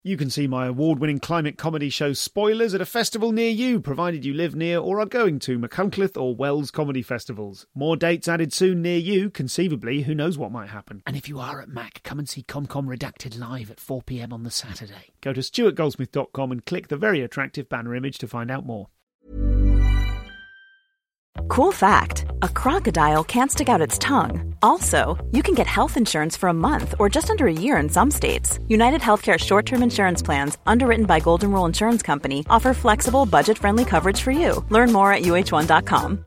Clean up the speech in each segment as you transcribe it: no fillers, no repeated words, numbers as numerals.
You can see my award-winning climate comedy show Spoilers at a festival near you, provided you live near or are going to Machynlleth or Wells comedy festivals. More dates added soon near you, conceivably, who knows what might happen. And if you are at Mac, come and see ComCom Redacted live at 4 p.m. on the Saturday. Go to stuartgoldsmith.com and click the very attractive banner image to find out more. Cool fact, a crocodile can't stick out its tongue. Also, you can get health insurance for a month or just under a year in some states. United Healthcare short-term insurance plans, underwritten by Golden Rule Insurance Company, offer flexible, budget-friendly coverage for you. Learn more at uh1.com.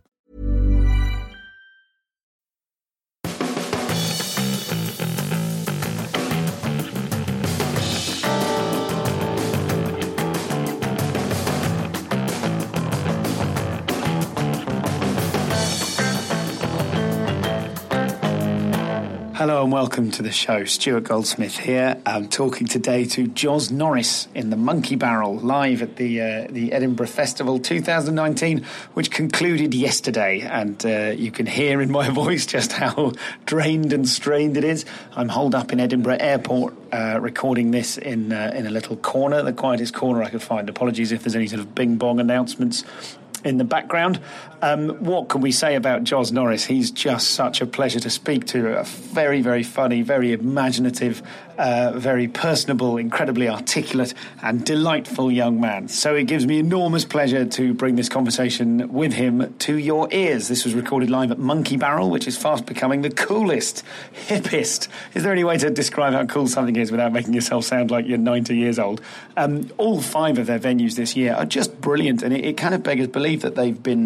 Hello and welcome to the show. Stuart Goldsmith here. I'm talking today to Jos Norris in the Monkey Barrel, live at the Edinburgh Festival 2019, which concluded yesterday. And you can hear in my voice just how drained and strained it is. I'm holed up in Edinburgh Airport, recording this in a little corner, the quietest corner I could find. Apologies if there's any sort of bing-bong announcements in the background. What can we say about Jos Norris? He's just such a pleasure to speak to. A very, very funny, very imaginative, very personable, incredibly articulate and delightful young man. So it gives me enormous pleasure to bring this conversation with him to your ears. This was recorded live at Monkey Barrel, which is fast becoming the coolest, hippest. Is there any way to describe how cool something is without making yourself sound like you're 90 years old? All 5 of their venues this year are just brilliant, and it kind of beggars belief that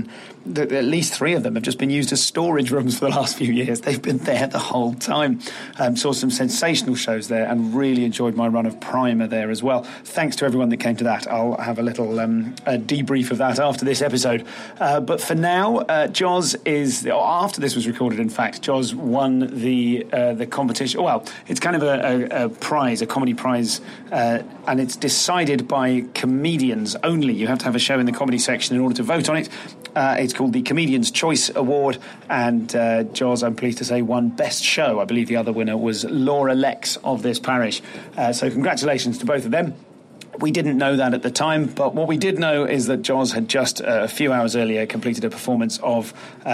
that at least 3 of them have just been used as storage rooms for the last few years. They've been there the whole time. Saw some sensational shows there and really enjoyed my run of Primer there as well. Thanks to everyone that came to that. I'll have a little a debrief of that after this episode. But for now, Jos is, after this was recorded, in fact, Jos won the competition. Well, it's kind of a prize, a comedy prize, and it's decided by comedians only. You have to have a show in the comedy section in order to vote on it. It's called the Comedian's Choice Award, and Jos, I'm pleased to say, won Best Show. I believe the other winner was Laura Lex of This Parish. So congratulations to both of them. We didn't know that at the time, but what we did know is that Jos had just a few hours earlier completed a performance of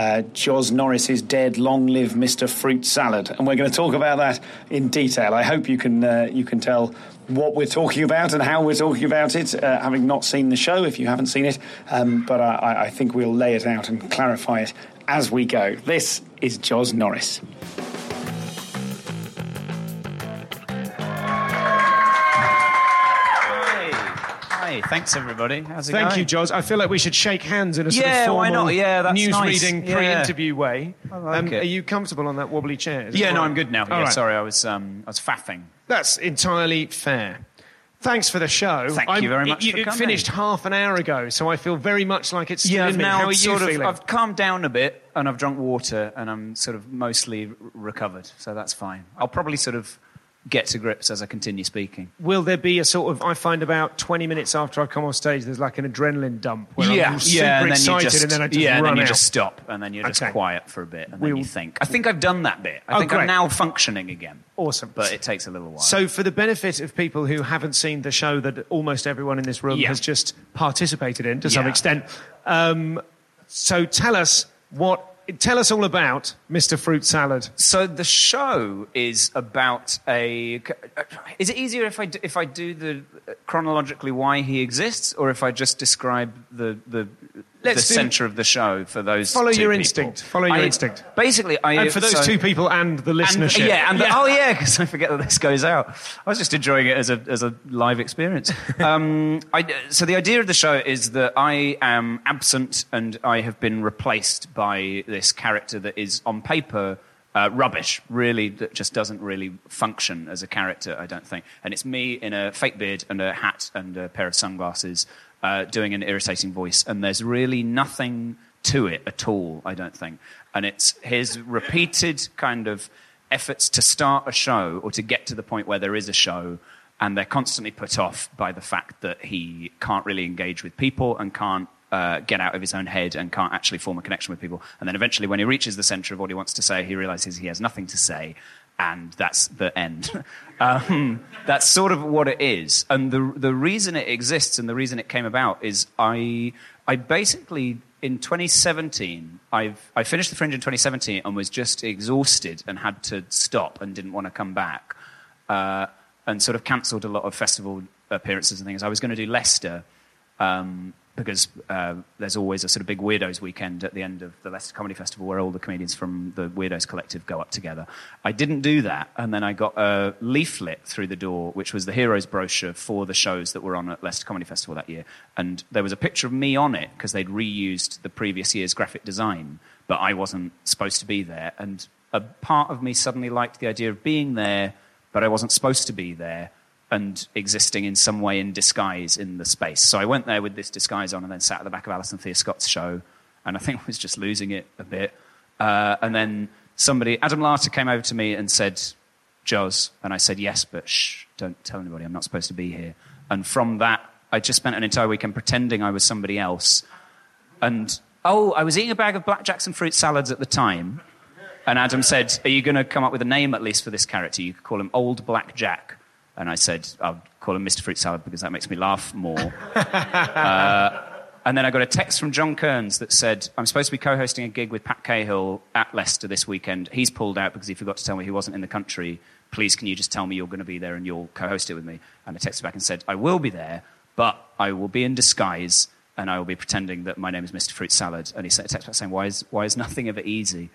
Jos Norris's Dead Long Live Mr. Fruit Salad, and we're going to talk about that in detail. I hope you can tell what we're talking about and how we're talking about it, having not seen the show, if you haven't seen it, but I think we'll lay it out and clarify it as we go. This is Jos Norris. Thanks, everybody. How's it going? Thank you, Jos. I feel like we should shake hands in a sort of why formal not? Yeah, that's news-reading, nice. pre-interview way. I like it. Are you comfortable on that wobbly chair? Yeah, no, I'm good now. Yeah, right. Sorry, I was faffing. That's entirely fair. Thanks for the show. Thank you very much for coming. It finished half an hour ago, so I feel very much like it's still in me. How are you feeling? I've calmed down a bit, and I've drunk water, and I'm sort of mostly recovered, so that's fine. I'll probably sort of get to grips as I continue speaking. Will there be a sort of, I find about 20 minutes after I come off stage, there's like an adrenaline dump where I'm super excited and then I just run out. and then you just stop and then you're just quiet for a bit and then you think. I think I've done that bit. I think great. I'm now functioning again. Awesome. But it takes a little while. So for the benefit of people who haven't seen the show that almost everyone in this room has just participated in to some extent, so tell us all about Mr. Fruit Salad. So the show is about Is it easier if I do the chronologically why he exists, or if I just describe the centre of the show for those? Follow two your people? instinct. Follow your instinct. Basically, and for those two people and the listenership. Because I forget that this goes out. I was just enjoying it as a live experience. So the idea of the show is that I am absent and I have been replaced by this character that is on paper rubbish, really, that just doesn't really function as a character, I don't think. And it's me in a fake beard and a hat and a pair of sunglasses doing an irritating voice, and there's really nothing to it at all, I don't think. And it's his repeated kind of efforts to start a show or to get to the point where there is a show, and they're constantly put off by the fact that he can't really engage with people and can't get out of his own head and can't actually form a connection with people. And then eventually when he reaches the centre of what he wants to say, he realises he has nothing to say, and that's the end. That's sort of what it is. And the reason it exists and the reason it came about is I basically, in 2017, I finished the Fringe in 2017 and was just exhausted and had to stop and didn't want to come back, and sort of cancelled a lot of festival appearances and things. I was going to do Leicester, because there's always a sort of big Weirdos weekend at the end of the Leicester Comedy Festival where all the comedians from the Weirdos Collective go up together. I didn't do that, and then I got a leaflet through the door, which was the Heroes brochure for the shows that were on at Leicester Comedy Festival that year. And there was a picture of me on it, because they'd reused the previous year's graphic design, but I wasn't supposed to be there. And a part of me suddenly liked the idea of being there, but I wasn't supposed to be there, and existing in some way in disguise in the space. So I went there with this disguise on and then sat at the back of Alison Thea Scott's show, and I think I was just losing it a bit. And then Adam Larter came over to me and said, "Joz," and I said, "Yes, but shh, don't tell anybody, I'm not supposed to be here." And from that, I just spent an entire weekend pretending I was somebody else. And, I was eating a bag of Black Jackson fruit salads at the time, and Adam said, "Are you going to come up with a name at least for this character? You could call him Old Black Jack." And I said, "I'll call him Mr. Fruit Salad because that makes me laugh more." And then I got a text from John Kearns that said, "I'm supposed to be co-hosting a gig with Pat Cahill at Leicester this weekend. He's pulled out because he forgot to tell me he wasn't in the country. Please, can you just tell me you're going to be there and you'll co-host it with me?" And I texted back and said, "I will be there, but I will be in disguise and I will be pretending that my name is Mr. Fruit Salad." And he sent a text back saying, why is nothing ever easy?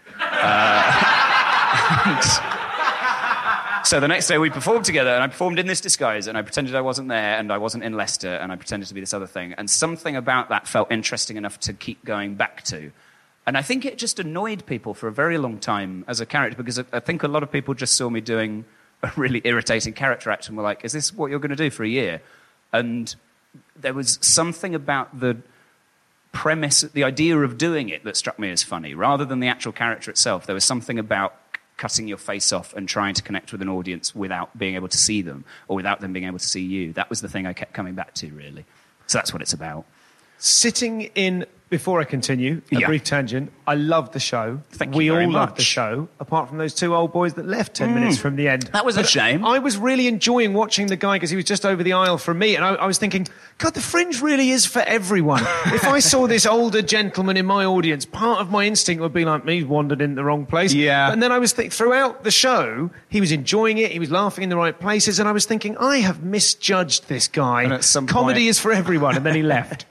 So the next day we performed together, and I performed in this disguise, and I pretended I wasn't there, and I wasn't in Leicester, and I pretended to be this other thing. And something about that felt interesting enough to keep going back to. And I think it just annoyed people for a very long time as a character, because I think a lot of people just saw me doing a really irritating character act and were like, "Is this what you're going to do for a year?" And there was something about the premise, the idea of doing it, that struck me as funny. Rather than the actual character itself, there was something about cutting your face off and trying to connect with an audience without being able to see them, or without them being able to see you. That was the thing I kept coming back to, really. So that's what it's about. Sitting in, before I continue, a brief tangent, I loved the show. Thank you very We all much. loved the show, apart from those two old boys that left 10 minutes from the end. That was a shame. I was really enjoying watching the guy because he was just over the aisle from me, and I was thinking, God, the Fringe really is for everyone. If I saw this older gentleman in my audience, part of my instinct would be like, he's wandered in the wrong place. Yeah. And then I was throughout the show, he was enjoying it, he was laughing in the right places, and I was thinking, I have misjudged this guy. And at some Comedy point- is for everyone, and then he left.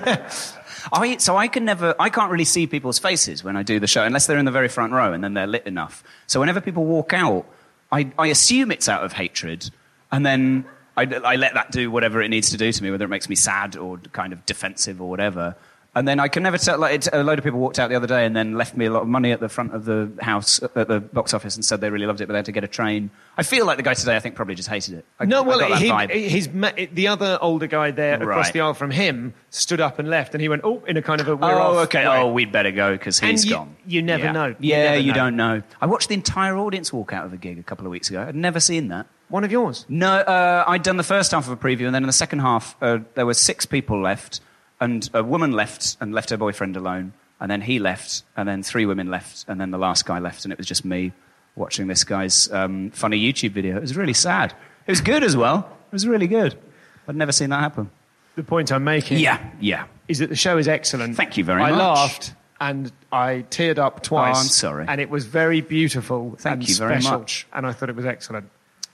I can't really see people's faces when I do the show, unless they're in the very front row and then they're lit enough. So whenever people walk out, I assume it's out of hatred, and then I let that do whatever it needs to do to me, whether it makes me sad or kind of defensive or whatever. And then I can never tell. A load of people walked out the other day and then left me a lot of money at the front of the house, at the box office, and said they really loved it, but they had to get a train. I feel like the guy today, I think, probably just hated it. I got that vibe. The other older guy there across Right. the aisle from him stood up and left, and he went, in a kind of a we're Oh, off okay. way. Oh, we'd better go because he's And gone. you never know. You Yeah, never you know. don't know. I watched the entire audience walk out of a gig a couple of weeks ago. I'd never seen that. One of yours. No, I'd done the first half of a preview, and then in the second half, there were 6 people left, and a woman left and left her boyfriend alone, and then he left, and then 3 women left, and then the last guy left, and it was just me watching this guy's funny YouTube video. It was really sad. It was good as well. It was really good. I'd never seen that happen. The point I'm making Yeah. is that the show is excellent. Thank you very much. I laughed and I teared up twice. Oh, I'm sorry. And it was very beautiful Thank and you very special, much. and I thought it was excellent.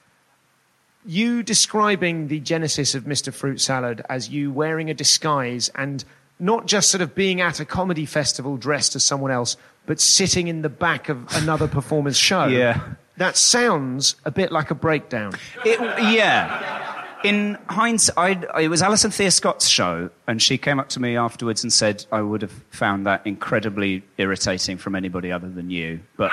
You describing the genesis of Mr. Fruit Salad as you wearing a disguise and not just sort of being at a comedy festival dressed as someone else, but sitting in the back of another performer's show. Yeah. That sounds a bit like a breakdown. Yeah. In hindsight, it was Alison Thea Scott's show, and she came up to me afterwards and said, "I would have found that incredibly irritating from anybody other than you, but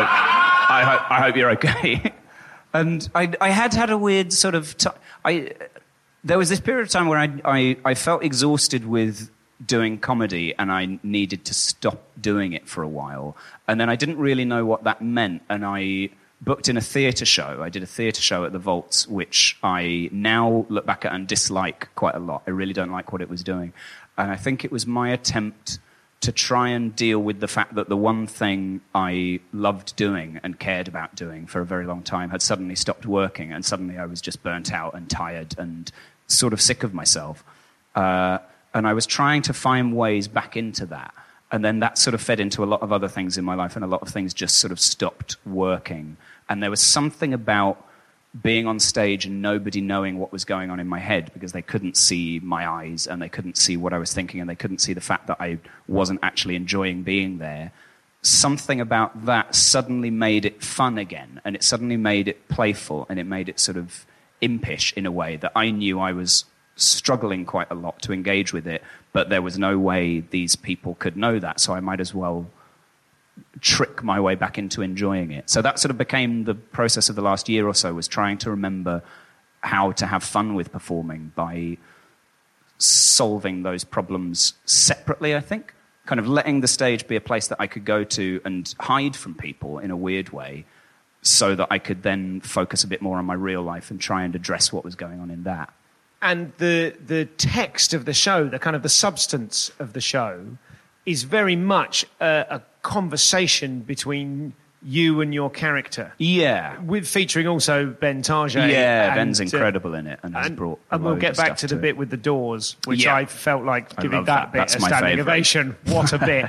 I hope you're okay." And I had a weird sort of... there was this period of time where I felt exhausted with doing comedy, and I needed to stop doing it for a while. And then I didn't really know what that meant, and I booked in a theatre show. I did a theatre show at the Vaults, which I now look back at and dislike quite a lot. I really don't like what it was doing. And I think it was my attempt to try and deal with the fact that the one thing I loved doing and cared about doing for a very long time had suddenly stopped working, and suddenly I was just burnt out and tired and sort of sick of myself. And I was trying to find ways back into that. And then that sort of fed into a lot of other things in my life, and a lot of things just sort of stopped working. And there was something about being on stage and nobody knowing what was going on in my head, because they couldn't see my eyes and they couldn't see what I was thinking, and they couldn't see the fact that I wasn't actually enjoying being there. Something about that suddenly made it fun again, and it suddenly made it playful, and it made it sort of impish in a way that I knew I was struggling quite a lot to engage with it, but there was no way these people could know that, so I might as well trick my way back into enjoying it. So that sort of became the process of the last year or so, was trying to remember how to have fun with performing by solving those problems separately, I think. Kind of letting the stage be a place that I could go to and hide from people in a weird way, so that I could then focus a bit more on my real life and try and address what was going on in that. And the text of the show, the kind of the substance of the show, is very much a conversation between you and your character. Yeah. With featuring also Ben Tarjay. Yeah, Ben's incredible in it and has brought and we'll get back to the bit with the doors, which I felt like giving that bit That's a my standing favourite. ovation. What a bit.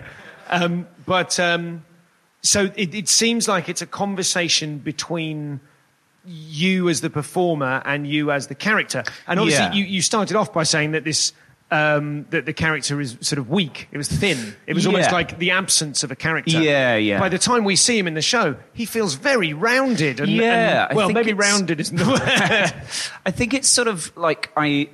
So it seems like it's a conversation between you as the performer and you as the character. And obviously you started off by saying that this that the character is sort of weak. It was thin. It was almost like the absence of a character. Yeah. By the time we see him in the show, he feels very rounded. And, I think maybe rounded isn't the word. I think it's sort of like I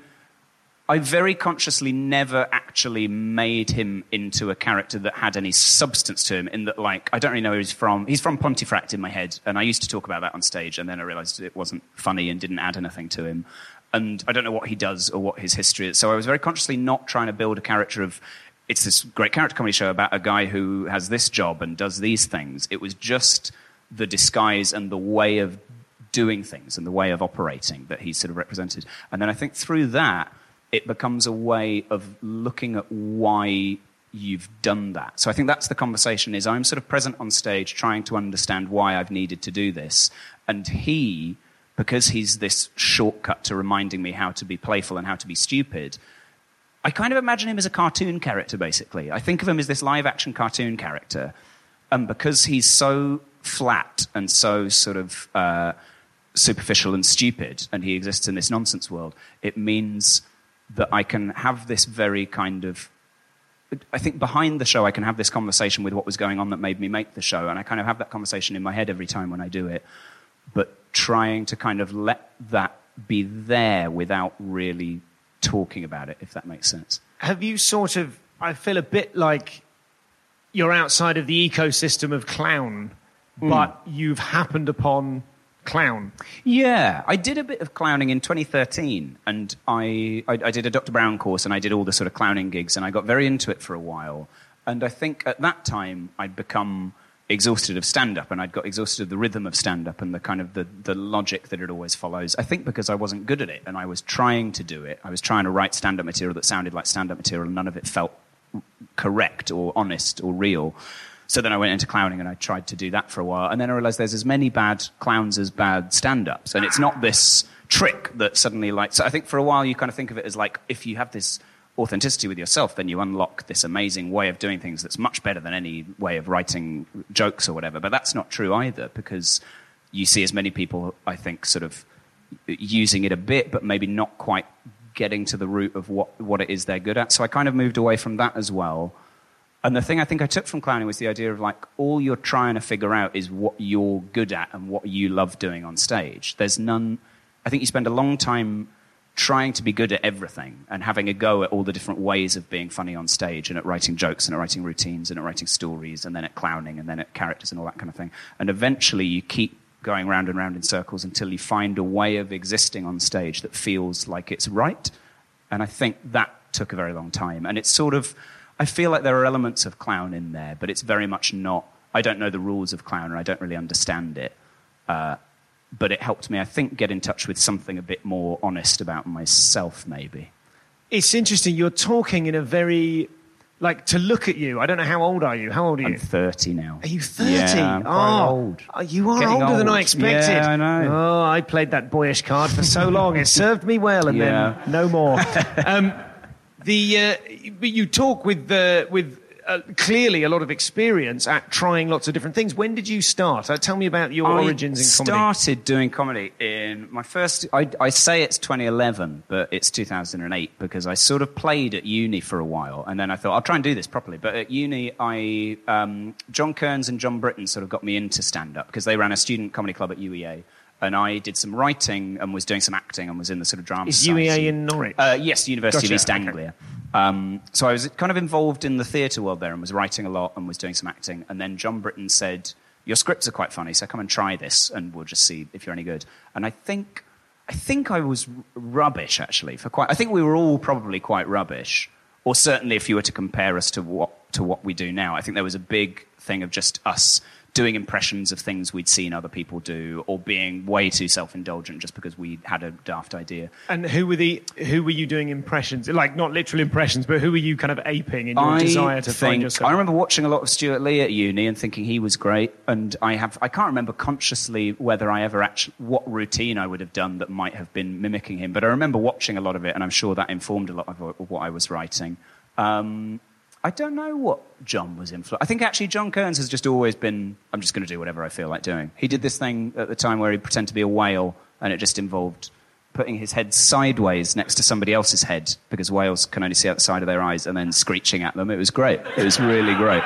very consciously never actually made him into a character that had any substance to him, in that, like, I don't really know where he's from. He's from Pontefract in my head, and I used to talk about that on stage, and then I realised it wasn't funny and didn't add anything to him. And I don't know what he does or what his history is. So I was very consciously not trying to build a character of, it's this great character comedy show about a guy who has this job and does these things. It was just the disguise and the way of doing things and the way of operating that he sort of represented. And then I think through that, it becomes a way of looking at why you've done that. So I think that's the conversation, is I'm sort of present on stage trying to understand why I've needed to do this. And he, because he's this shortcut to reminding me how to be playful and how to be stupid, I kind of imagine him as a cartoon character, basically. I think of him as this live-action cartoon character. And because he's so flat and so sort of superficial and stupid, and he exists in this nonsense world, it means that I can have this very kind of... I think behind the show I can have this conversation with what was going on that made me make the show, and I kind of have that conversation in my head every time when I do it, but trying to kind of let that be there without really talking about it, if that makes sense. Have you sort of... I feel a bit like you're outside of the ecosystem of clown, but you've happened upon clown. Yeah, I did a bit of clowning in 2013, and I did a Dr. Brown course, and I did all the sort of clowning gigs, and I got very into it for a while. And I think at that time I'd become exhausted of stand-up, and I'd got exhausted of the rhythm of stand-up and the kind of the logic that it always follows. I think because I wasn't good at it, and I was trying to do it. I was trying to write stand-up material that sounded like stand-up material, and none of it felt correct or honest or real. So then I went into clowning, and I tried to do that for a while. And then I realized there's as many bad clowns as bad stand-ups. And it's not this trick that suddenly, like... So I think for a while you kind of think of it as like, if you have this authenticity with yourself, then you unlock this amazing way of doing things that's much better than any way of writing jokes or whatever. But that's not true either, because you see as many people, I think, sort of using it a bit, but maybe not quite getting to the root of what it is they're good at. So I kind of moved away from that as well. And the thing I think I took from clowning was the idea of, like, all you're trying to figure out is what you're good at and what you love doing on stage. There's none... I think you spend a long time trying to be good at everything and having a go at all the different ways of being funny on stage, and at writing jokes and at writing routines and at writing stories and then at clowning and then at characters and all that kind of thing. And eventually you keep going round and round in circles until you find a way of existing on stage that feels like it's right. And I think that took a very long time. And it's sort of... I feel like there are elements of clown in there, but it's very much not... I don't know the rules of clown, and I don't really understand it. But it helped me, I think, get in touch with something a bit more honest about myself, maybe. It's interesting. You're talking in a very Like, to look at you, I don't know, how old are you? How old are you? I'm 30 now. Are you 30? Yeah, I'm quite old. You are Getting older than old. I expected. Yeah, I know. Oh, I played that boyish card for so long. It served me well, and then no more. But you talk with clearly a lot of experience at trying lots of different things. When did you start? Tell me about your origins in comedy. I started doing comedy in my first... I say it's 2011, but it's 2008, because I sort of played at uni for a while, and then I thought, I'll try and do this properly. But at uni, John Kearns and John Britton sort of got me into stand-up, because they ran a student comedy club at UEA. And I did some writing and was doing some acting and was in the sort of drama Is society. UEA in Norwich? Yes, University of East Anglia. Okay. So I was kind of involved in the theatre world there and was writing a lot and was doing some acting. And then John Britton said, your scripts are quite funny, so come and try this and we'll just see if you're any good. And I think I was rubbish, actually. I think we were all probably quite rubbish. Or certainly if you were to compare us to what we do now. I think there was a big thing of just us doing impressions of things we'd seen other people do, or being way too self-indulgent just because we had a daft idea. And who were you doing impressions? Like, not literal impressions, but who were you kind of aping in your desire to find yourself? I remember watching a lot of Stuart Lee at uni and thinking he was great, and I can't remember consciously whether I ever what routine I would have done that might have been mimicking him, but I remember watching a lot of it, and I'm sure that informed a lot of what I was writing. I don't know what John was influenced. I think actually John Kearns has just always been, I'm just going to do whatever I feel like doing. He did this thing at the time where he'd pretend to be a whale, and it just involved putting his head sideways next to somebody else's head, because whales can only see out the side of their eyes, and then screeching at them. It was great. It was really great.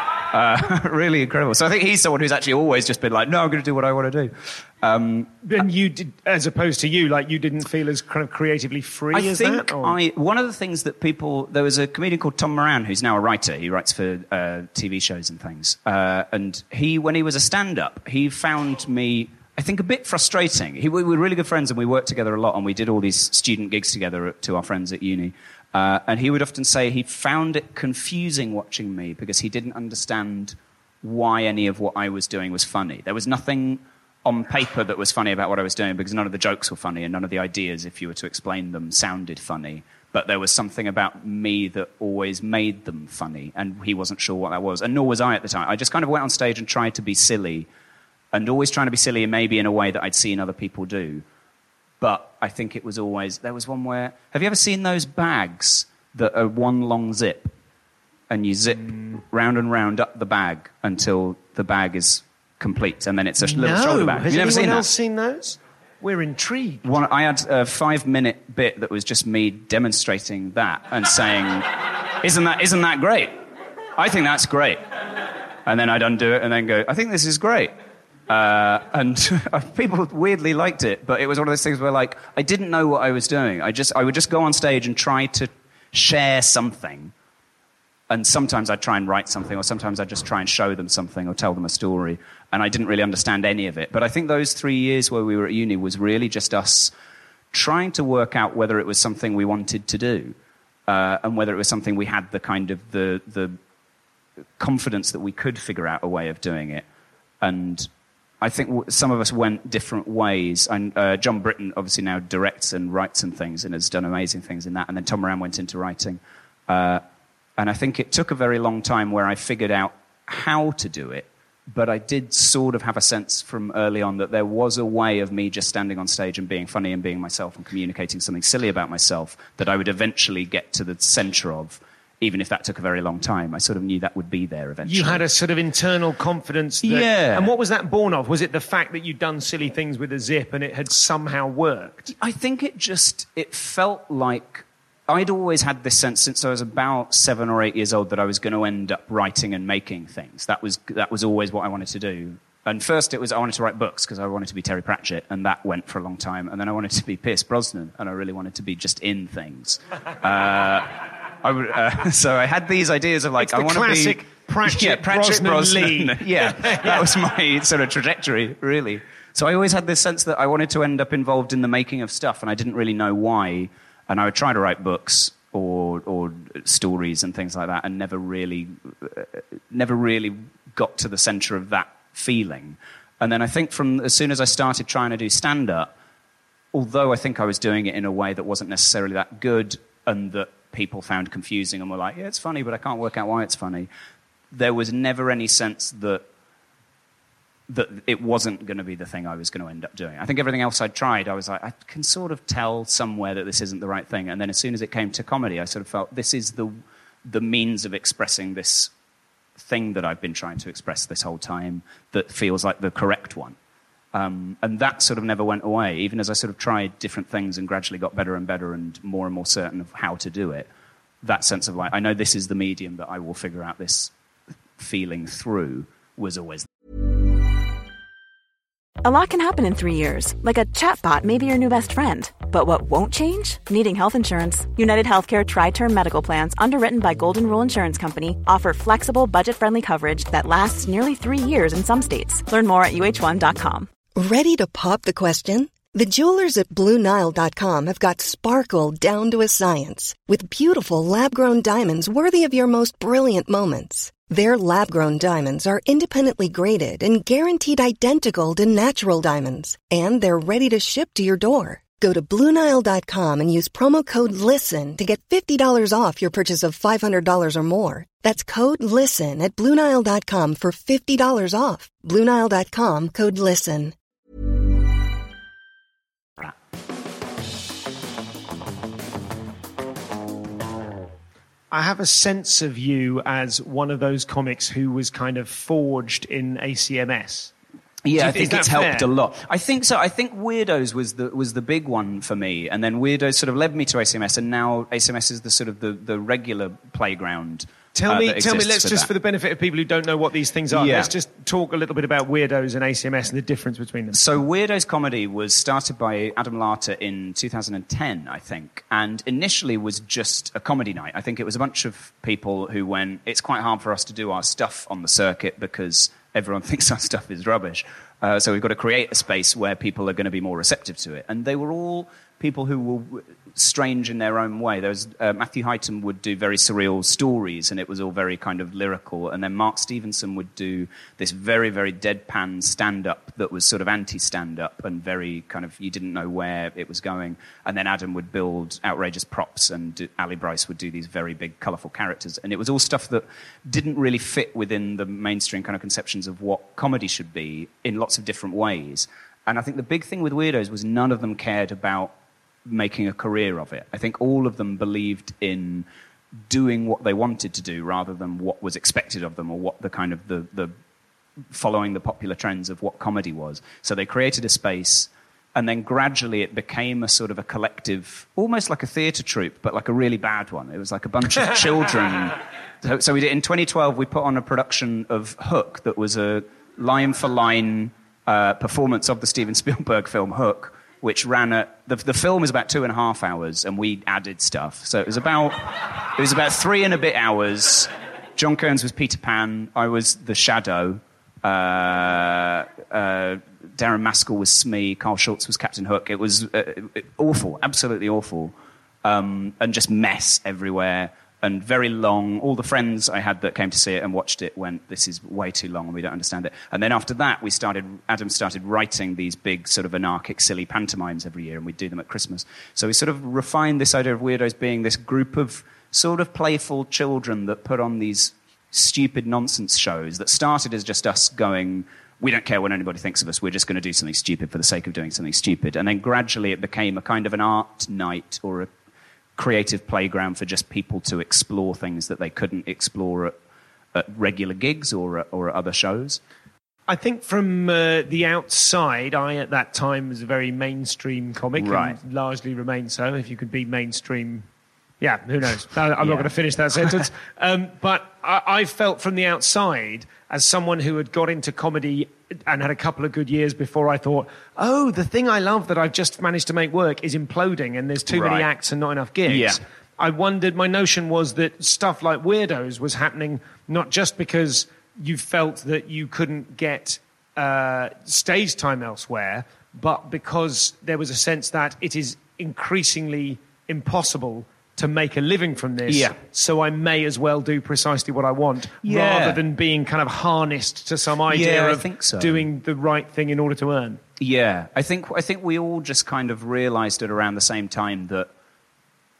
Really incredible. So I think he's someone who's actually always just been like, no, I'm going to do what I want to do. And you did, as opposed to you, like, you didn't feel as kind of creatively free as that? One of the things that there was a comedian called Tom Moran, who's now a writer. He writes for TV shows and things. And when he was a stand-up, he found me, I think, a bit frustrating. We were really good friends, and we worked together a lot, and we did all these student gigs together to our friends at uni. And he would often say he found it confusing watching me because he didn't understand why any of what I was doing was funny. There was nothing on paper that was funny about what I was doing, because none of the jokes were funny and none of the ideas, if you were to explain them, sounded funny. But there was something about me that always made them funny, and he wasn't sure what that was, and nor was I at the time. I just kind of went on stage and tried to be silly, and always trying to be silly, maybe in a way that I'd seen other people do. But I think it was always... There was one where... Have you ever seen those bags that are one long zip, and you zip round and round up the bag until the bag is complete, and then it's a little shoulder bag? Has you never anyone seen else that? seen those? We're intrigued. I had a 5-minute bit that was just me demonstrating that and saying, isn't that great? I think that's great. And then I'd undo it and then go, I think this is great. And people weirdly liked it, but it was one of those things where, like, I didn't know what I was doing. I would just go on stage and try to share something. And sometimes I'd try and write something, or sometimes I'd just try and show them something or tell them a story. And I didn't really understand any of it. But I think those 3 years where we were at uni was really just us trying to work out whether it was something we wanted to do, and whether it was something we had the kind of the confidence that we could figure out a way of doing it. And I think some of us went different ways. And John Britton obviously now directs and writes and things and has done amazing things in that. And then Tom Moran went into writing. And I think it took a very long time where I figured out how to do it. But I did sort of have a sense from early on that there was a way of me just standing on stage and being funny and being myself and communicating something silly about myself that I would eventually get to the centre of, even if that took a very long time. I sort of knew that would be there eventually. You had a sort of internal confidence that... Yeah. And what was that born of? Was it the fact that you'd done silly things with a zip and it had somehow worked? I think it felt like... I'd always had this sense since I was about 7 or 8 years old that I was going to end up writing and making things. That was always what I wanted to do. And first I wanted to write books because I wanted to be Terry Pratchett, and that went for a long time. And then I wanted to be Pierce Brosnan, and I really wanted to be just in things. So I had these ideas of, like, it's I want to be... classic Pratchett Brosnan Lee. Yeah, that was my sort of trajectory, really. So I always had this sense that I wanted to end up involved in the making of stuff, and I didn't really know why. And I would try to write books or stories and things like that, and never really got to the centre of that feeling. And then I think from as soon as I started trying to do stand-up, although I think I was doing it in a way that wasn't necessarily that good, and that people found confusing and were like, yeah, it's funny, but I can't work out why it's funny. There was never any sense that it wasn't going to be the thing I was going to end up doing. I think everything else I'd tried, I was like, I can sort of tell somewhere that this isn't the right thing. And then as soon as it came to comedy, I sort of felt this is the means of expressing this thing that I've been trying to express this whole time that feels like the correct one. And that sort of never went away, even as I sort of tried different things and gradually got better and better and more certain of how to do it. That sense of like, I know this is the medium that I will figure out this feeling through was always. A lot can happen in 3 years, like a chatbot may be your new best friend. But what won't change? Needing health insurance. United Healthcare Tri-Term Medical Plans, underwritten by Golden Rule Insurance Company, offer flexible, budget-friendly coverage that lasts nearly 3 years in some states. Learn more at uh1.com. Ready to pop the question? The jewelers at BlueNile.com have got sparkle down to a science with beautiful lab-grown diamonds worthy of your most brilliant moments. Their lab-grown diamonds are independently graded and guaranteed identical to natural diamonds, and they're ready to ship to your door. Go to BlueNile.com and use promo code LISTEN to get $50 off your purchase of $500 or more. That's code LISTEN at BlueNile.com for $50 off. BlueNile.com, code LISTEN. I have a sense of you as one of those comics who was kind of forged in ACMS. Yeah, I think it's helped a lot. I think so. I think Weirdos was the big one for me, and then Weirdos sort of led me to ACMS, and now ACMS is the sort of the regular playground. Tell me, let's just, for the benefit of people who don't know what these things are, let's just talk a little bit about Weirdos and ACMS and the difference between them. So Weirdos Comedy was started by Adam Larter in 2010, I think, and initially was just a comedy night. I think it was a bunch of people who went, it's quite hard for us to do our stuff on the circuit because everyone thinks our stuff is rubbish. So we've got to create a space where people are going to be more receptive to it. And they were all people who were strange in their own way. There was Matthew Highton would do very surreal stories, and it was all very kind of lyrical. And then Mark Stevenson would do this very, very deadpan stand-up that was sort of anti-stand-up and very kind of, you didn't know where it was going. And then Adam would build outrageous props, and Ali Bryce would do these very big, colourful characters. And it was all stuff that didn't really fit within the mainstream kind of conceptions of what comedy should be in lots of different ways. And I think the big thing with Weirdos was none of them cared about making a career of it. I think all of them believed in doing what they wanted to do rather than what was expected of them or what the kind of the following the popular trends of what comedy was. So they created a space, and then gradually it became a sort of a collective, almost like a theatre troupe, but like a really bad one. It was like a bunch of children. So we did, in 2012, we put on a production of Hook that was a line-for-line performance of the Steven Spielberg film Hook, which ran at... The film is about 2.5 hours, and we added stuff. So it was about 3 and a bit hours. John Kearns was Peter Pan. I was the Shadow. Darren Maskell was Smee. Carl Schultz was Captain Hook. It was awful, absolutely awful. And just mess everywhere. And very long. All the friends I had that came to see it and watched it went, this is way too long and we don't understand it. And then after that, Adam started writing these big sort of anarchic, silly pantomimes every year, and we'd do them at Christmas. So we sort of refined this idea of Weirdos being this group of sort of playful children that put on these stupid nonsense shows that started as just us going, we don't care what anybody thinks of us, we're just going to do something stupid for the sake of doing something stupid. And then gradually it became a kind of an art night or a creative playground for just people to explore things that they couldn't explore at regular gigs or at other shows. I think from the outside, I at that time was a very mainstream comic, right, and largely remained so. If you could be mainstream, yeah, who knows? I'm not going to finish that sentence. But I felt from the outside, as someone who had got into comedy and had a couple of good years before, I thought, oh, the thing I love that I've just managed to make work is imploding, and there's too many acts and not enough gigs. Yeah. I wondered, my notion was that stuff like Weirdos was happening not just because you felt that you couldn't get stage time elsewhere, but because there was a sense that it is increasingly impossible to make a living from this, so I may as well do precisely what I want, rather than being kind of harnessed to some idea of doing the right thing in order to earn. Yeah, I think we all just kind of realised at around the same time that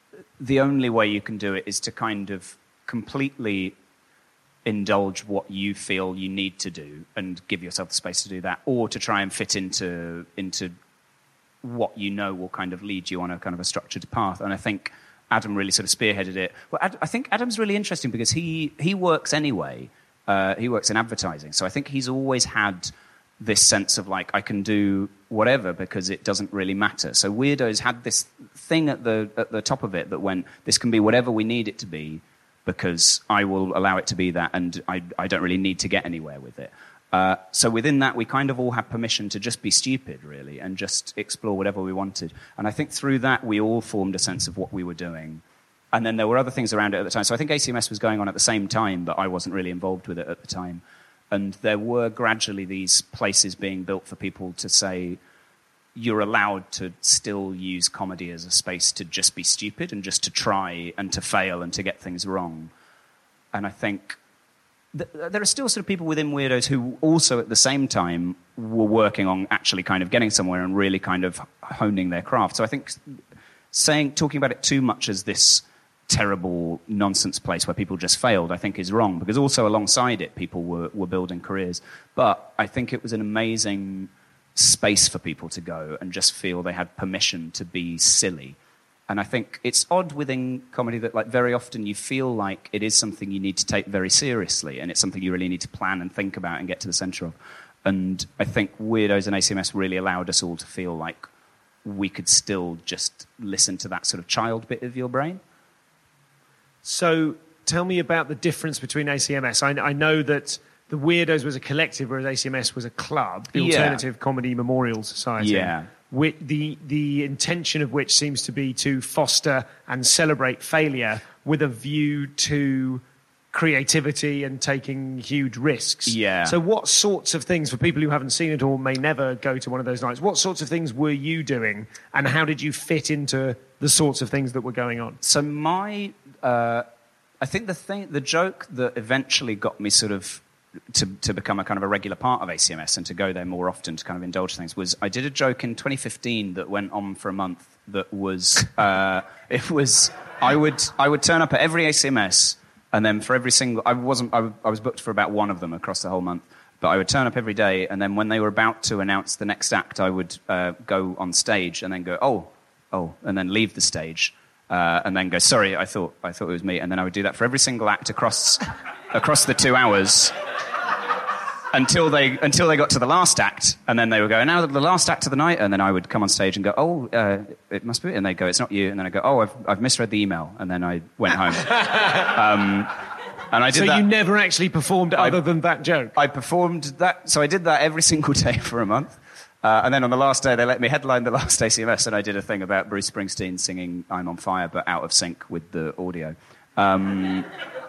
the only way you can do it is to kind of completely indulge what you feel you need to do and give yourself the space to do that, or to try and fit into what you know will kind of lead you on a kind of a structured path. And I think Adam really sort of spearheaded it. Well, I think Adam's really interesting because he works anyway. He works in advertising. So I think he's always had this sense of like, I can do whatever because it doesn't really matter. So Weirdos had this thing at the top of it that went, this can be whatever we need it to be because I will allow it to be that, and I don't really need to get anywhere with it. So within that, we kind of all had permission to just be stupid, really, and just explore whatever we wanted. And I think through that, we all formed a sense of what we were doing. And then there were other things around it at the time. So I think ACMS was going on at the same time, but I wasn't really involved with it at the time. And there were gradually these places being built for people to say, you're allowed to still use comedy as a space to just be stupid and just to try and to fail and to get things wrong. And I think there are still sort of people within Weirdos who also at the same time were working on actually kind of getting somewhere and really kind of honing their craft. So I think talking about it too much as this terrible nonsense place where people just failed, I think is wrong, because also alongside it, people were building careers. But I think it was an amazing space for people to go and just feel they had permission to be silly. And I think it's odd within comedy that like very often you feel like it is something you need to take very seriously, and it's something you really need to plan and think about and get to the center of. And I think Weirdos and ACMS really allowed us all to feel like we could still just listen to that sort of child bit of your brain. So tell me about the difference between ACMS. I know that the Weirdos was a collective, whereas ACMS was a club, the Alternative Comedy Memorial Society. Yeah. The intention of which seems to be to foster and celebrate failure with a view to creativity and taking huge risks. Yeah. So what sorts of things, for people who haven't seen it or may never go to one of those nights, what sorts of things were you doing, and how did you fit into the sorts of things that were going on? So I think the joke that eventually got me sort of to become a kind of a regular part of ACMS and to go there more often to kind of indulge things was I did a joke in 2015 that went on for a month that was I would turn up at every ACMS, and then for every single I was booked for about one of them across the whole month, but I would turn up every day, and then when they were about to announce the next act, I would go on stage and then go oh, and then leave the stage. And then go, sorry, I thought it was me. And then I would do that for every single act across the 2 hours until they got to the last act. And then they would go, now the last act of the night. And then I would come on stage and go, it must be. And they'd go, it's not you. And then I'd go, I've misread the email. And then I went home. And I did that. So you never actually performed other than that joke? I performed that. So I did that every single day for a month. And then on the last day, they let me headline the last ACMS, and I did a thing about Bruce Springsteen singing I'm on Fire, but out of sync with the audio. And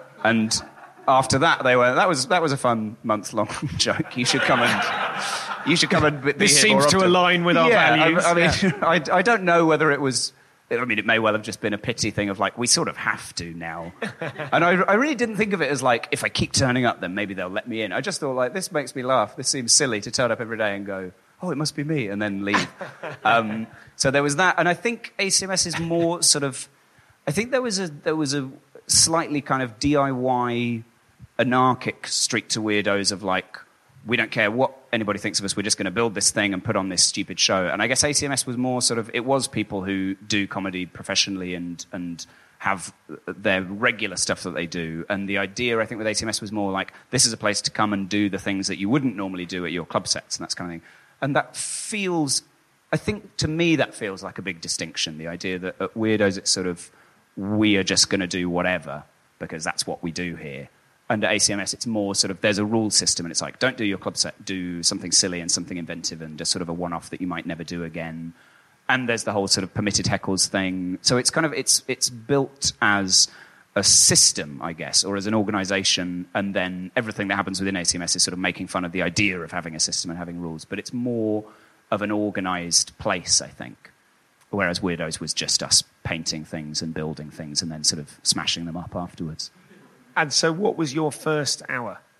after that, they were, that was a fun month-long joke. You should come and be this here seems to align with our values. I mean, I don't know whether it was... I mean, it may well have just been a pity thing of like, we sort of have to now. And I really didn't think of it as like, if I keep turning up, then maybe they'll let me in. I just thought like, this makes me laugh. This seems silly to turn up every day and go, oh, it must be me, and then leave. So there was that. And I think ACMS is more sort of... I think there was a slightly kind of DIY anarchic streak to Weirdos of like, we don't care what anybody thinks of us, we're just going to build this thing and put on this stupid show. And I guess ACMS was more sort of... It was people who do comedy professionally and have their regular stuff that they do. And the idea, I think, with ACMS was more like, this is a place to come and do the things that you wouldn't normally do at your club sets and that kind of thing. And that feels, I think to me, that feels like a big distinction. The idea that at Weirdos, it's sort of, we are just going to do whatever because that's what we do here. And at ACMS, it's more sort of, there's a rule system, and it's like, don't do your club set, do something silly and something inventive and just sort of a one-off that you might never do again. And there's the whole sort of permitted heckles thing. So it's kind of, it's built as a system, I guess, or as an organisation, and then everything that happens within ACMS is sort of making fun of the idea of having a system and having rules. But it's more of an organised place, I think, whereas Weirdos was just us painting things and building things and then sort of smashing them up afterwards. And so what was your first hour?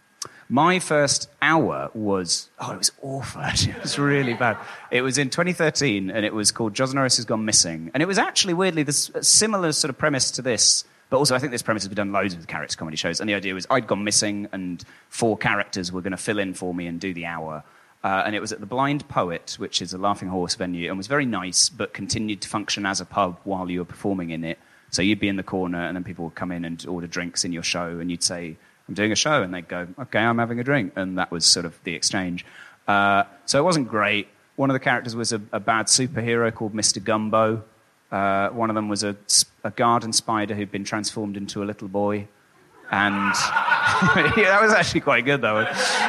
My first hour was, it was awful, actually. It was really bad. It was in 2013, and it was called Jos Norris Has Gone Missing. And it was actually, weirdly, this similar sort of premise to this, but also I think this premise has been done loads with character comedy shows. And the idea was I'd gone missing, and 4 characters were going to fill in for me and do the hour. And it was at the Blind Poet, which is a Laughing Horse venue, and was very nice, but continued to function as a pub while you were performing in it. So you'd be in the corner, and then people would come in and order drinks in your show, and you'd say, I'm doing a show, and they'd go, okay, I'm having a drink. And that was sort of the exchange. So it wasn't great. One of the characters was a bad superhero called Mr. Gumbo. One of them was a garden spider who'd been transformed into a little boy. And that was actually quite good, though.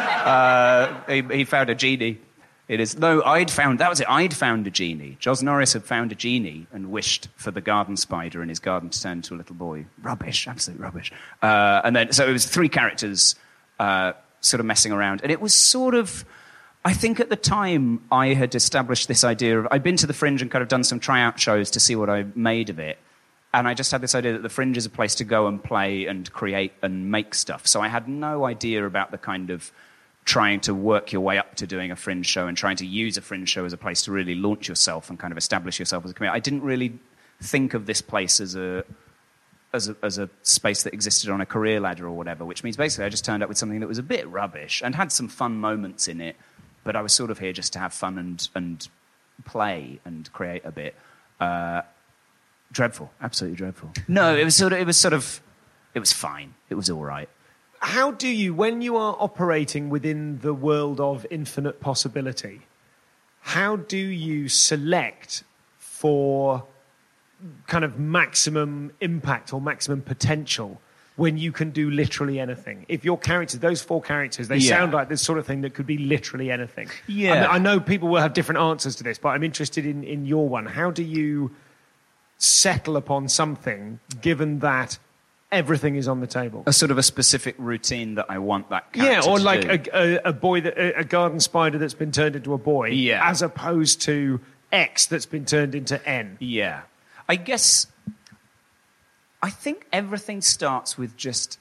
He found a genie. I'd found a genie. Jos Norris had found a genie and wished for the garden spider in his garden to turn into a little boy. Rubbish, absolute rubbish. So it was 3 characters sort of messing around. And it was sort of, I think at the time I had established this idea of, I'd been to the Fringe and kind of done some tryout shows to see what I made of it. And I just had this idea that the Fringe is a place to go and play and create and make stuff. So I had no idea about the kind of trying to work your way up to doing a Fringe show and trying to use a Fringe show as a place to really launch yourself and kind of establish yourself as a comedian. I didn't really think of this place as a space that existed on a career ladder or whatever, which means basically I just turned up with something that was a bit rubbish and had some fun moments in it, but I was sort of here just to have fun and play and create a bit. Dreadful, absolutely dreadful. No, it was fine. It was all right. How do you, when you are operating within the world of infinite possibility, how do you select for kind of maximum impact or maximum potential when you can do literally anything? If your characters, those 4 characters, they sound like this sort of thing that could be literally anything. Yeah. I know people will have different answers to this, but I'm interested in your one. How do you settle upon something given that everything is on the table? A sort of a specific routine that I want that character to do. Yeah, or like a garden spider that's been turned into a boy, as opposed to X that's been turned into N. Yeah. I think everything starts with just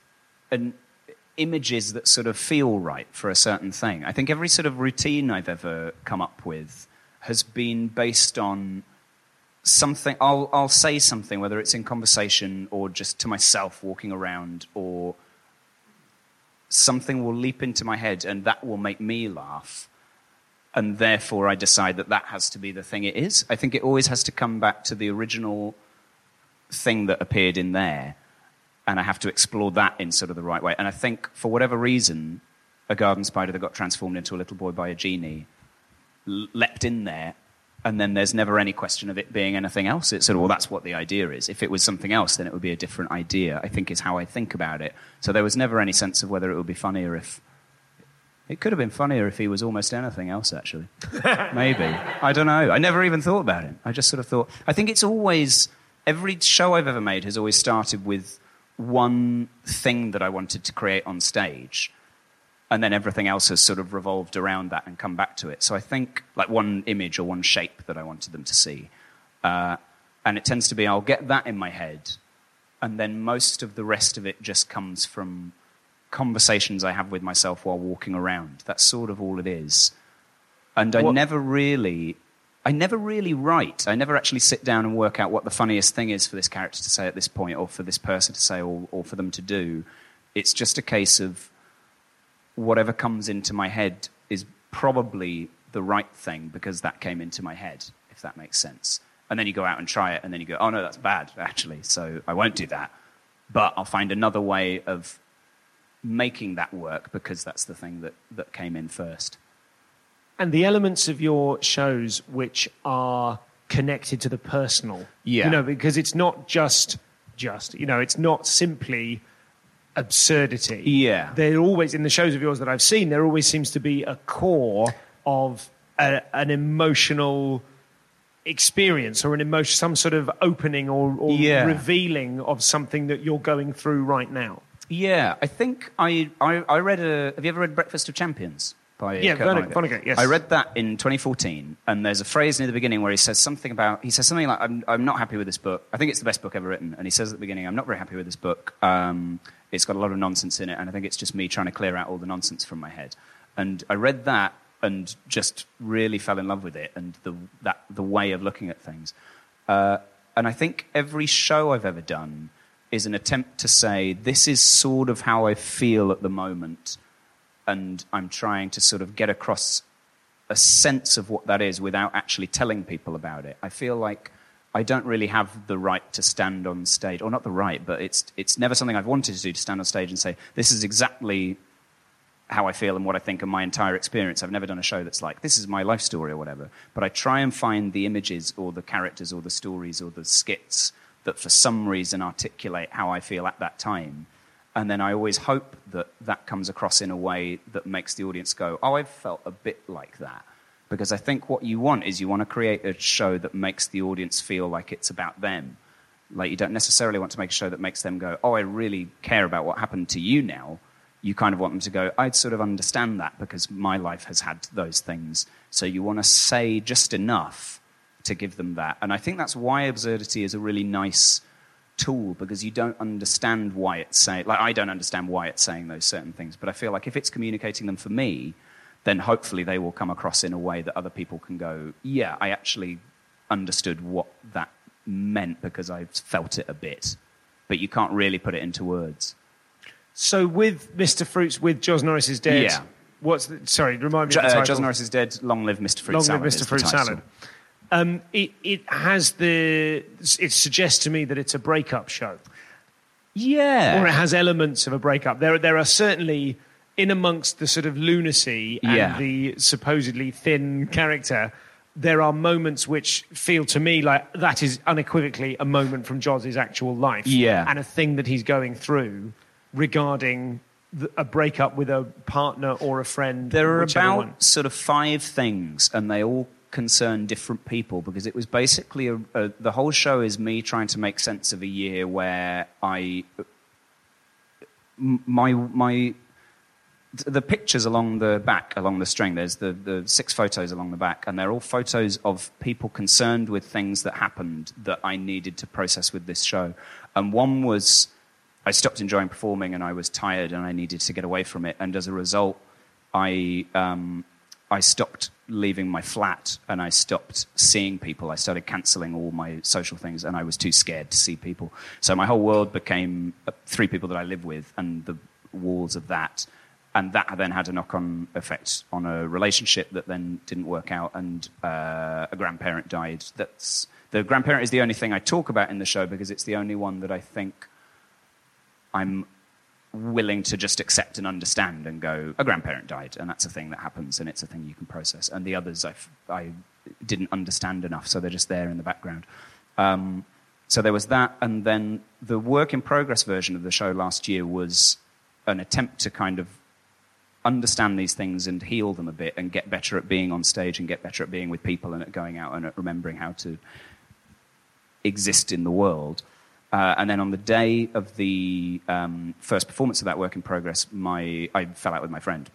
images that sort of feel right for a certain thing. I think every sort of routine I've ever come up with has been based on something. I'll say something, whether it's in conversation or just to myself walking around, or something will leap into my head and that will make me laugh, and therefore I decide that has to be the thing it is. I think it always has to come back to the original thing that appeared in there, and I have to explore that in sort of the right way. And I think for whatever reason, a garden spider that got transformed into a little boy by a genie leapt in there. And then there's never any question of it being anything else. It's sort of, well, that's what the idea is. If it was something else, then it would be a different idea, I think is how I think about it. So there was never any sense of whether it would be funnier if... It could have been funnier if he was almost anything else, actually. Maybe. I don't know. I never even thought about it. I just sort of thought... I think it's always... Every show I've ever made has always started with one thing that I wanted to create on stage, and then everything else has sort of revolved around that and come back to it. So I think, like, one image or one shape that I wanted them to see. And it tends to be, I'll get that in my head, and then most of the rest of it just comes from conversations I have with myself while walking around. That's sort of all it is. And I never really write. I never actually sit down and work out what the funniest thing is for this character to say at this point, or for this person to say, or for them to do. It's just a case of whatever comes into my head is probably the right thing because that came into my head, if that makes sense. And then you go out and try it, and then you go, oh, no, that's bad, actually, so I won't do that. But I'll find another way of making that work because that's the thing that came in first. And the elements of your shows which are connected to the personal, because it's not just, it's not simply absurdity. Yeah. They're always, in the shows of yours that I've seen, there always seems to be a core of an emotional experience or some sort of opening or revealing of something that you're going through right now. Yeah, I think I read have you ever read Breakfast of Champions? by Yeah, Kurt Vonnegut, yes. I read that in 2014, and there's a phrase near the beginning where he says something like, I'm not happy with this book. I think it's the best book ever written. And he says at the beginning, I'm not very happy with this book. It's got a lot of nonsense in it, and I think it's just me trying to clear out all the nonsense from my head. And I read that and just really fell in love with it and the way of looking at things. And I think every show I've ever done is an attempt to say, this is sort of how I feel at the moment, and I'm trying to sort of get across a sense of what that is without actually telling people about it. I feel like I don't really have the right to stand on stage, or not the right, but it's never something I've wanted to do, to stand on stage and say, this is exactly how I feel and what I think of my entire experience. I've never done a show that's like, this is my life story or whatever. But I try and find the images or the characters or the stories or the skits that for some reason articulate how I feel at that time. And then I always hope that that comes across in a way that makes the audience go, oh, I've felt a bit like that. Because I think what you want is you want to create a show that makes the audience feel like it's about them. Like, you don't necessarily want to make a show that makes them go, oh, I really care about what happened to you now. You kind of want them to go, I'd sort of understand that because my life has had those things. So you want to say just enough to give them that. And I think that's why absurdity is a really nice tool, because you don't understand why it's saying, like, I don't understand why it's saying those certain things, but I feel like if it's communicating them for me, then hopefully they will come across in a way that other people can go, yeah, I actually understood what that meant because I felt it a bit. But you can't really put it into words. So with Mr. Fruits, with Joz Norris is Dead, yeah. Remind me of the title. Joz Norris is Dead, Long Live Mr. Fruit Salad. Long Live Mr. Fruit Salad. It suggests to me that it's a breakup show. Yeah. Or it has elements of a breakup. There are certainly, in amongst the sort of lunacy and the supposedly thin character, there are moments which feel to me like that is unequivocally a moment from Joz's actual life. Yeah. And a thing that he's going through regarding a breakup with a partner or a friend. There are about sort of 5 things, and they all concern different people, because it was basically the whole show is me trying to make sense of a year where the pictures along the back, along the string, there's the 6 photos along the back, and they're all photos of people concerned with things that happened that I needed to process with this show. And one was, I stopped enjoying performing and I was tired and I needed to get away from it. And as a result, I stopped leaving my flat and I stopped seeing people. I started cancelling all my social things and I was too scared to see people. So my whole world became 3 people that I live with and the walls of that. And that then had a knock-on effect on a relationship that then didn't work out, and a grandparent died. The grandparent is the only thing I talk about in the show because it's the only one that I think I'm willing to just accept and understand and go, a grandparent died, and that's a thing that happens, and it's a thing you can process. And the others I didn't understand enough, so they're just there in the background. So there was that, and then the work-in-progress version of the show last year was an attempt to kind of understand these things and heal them a bit and get better at being on stage and get better at being with people and at going out and at remembering how to exist in the world. And then on the day of the first performance of that work in progress, I fell out with my friend.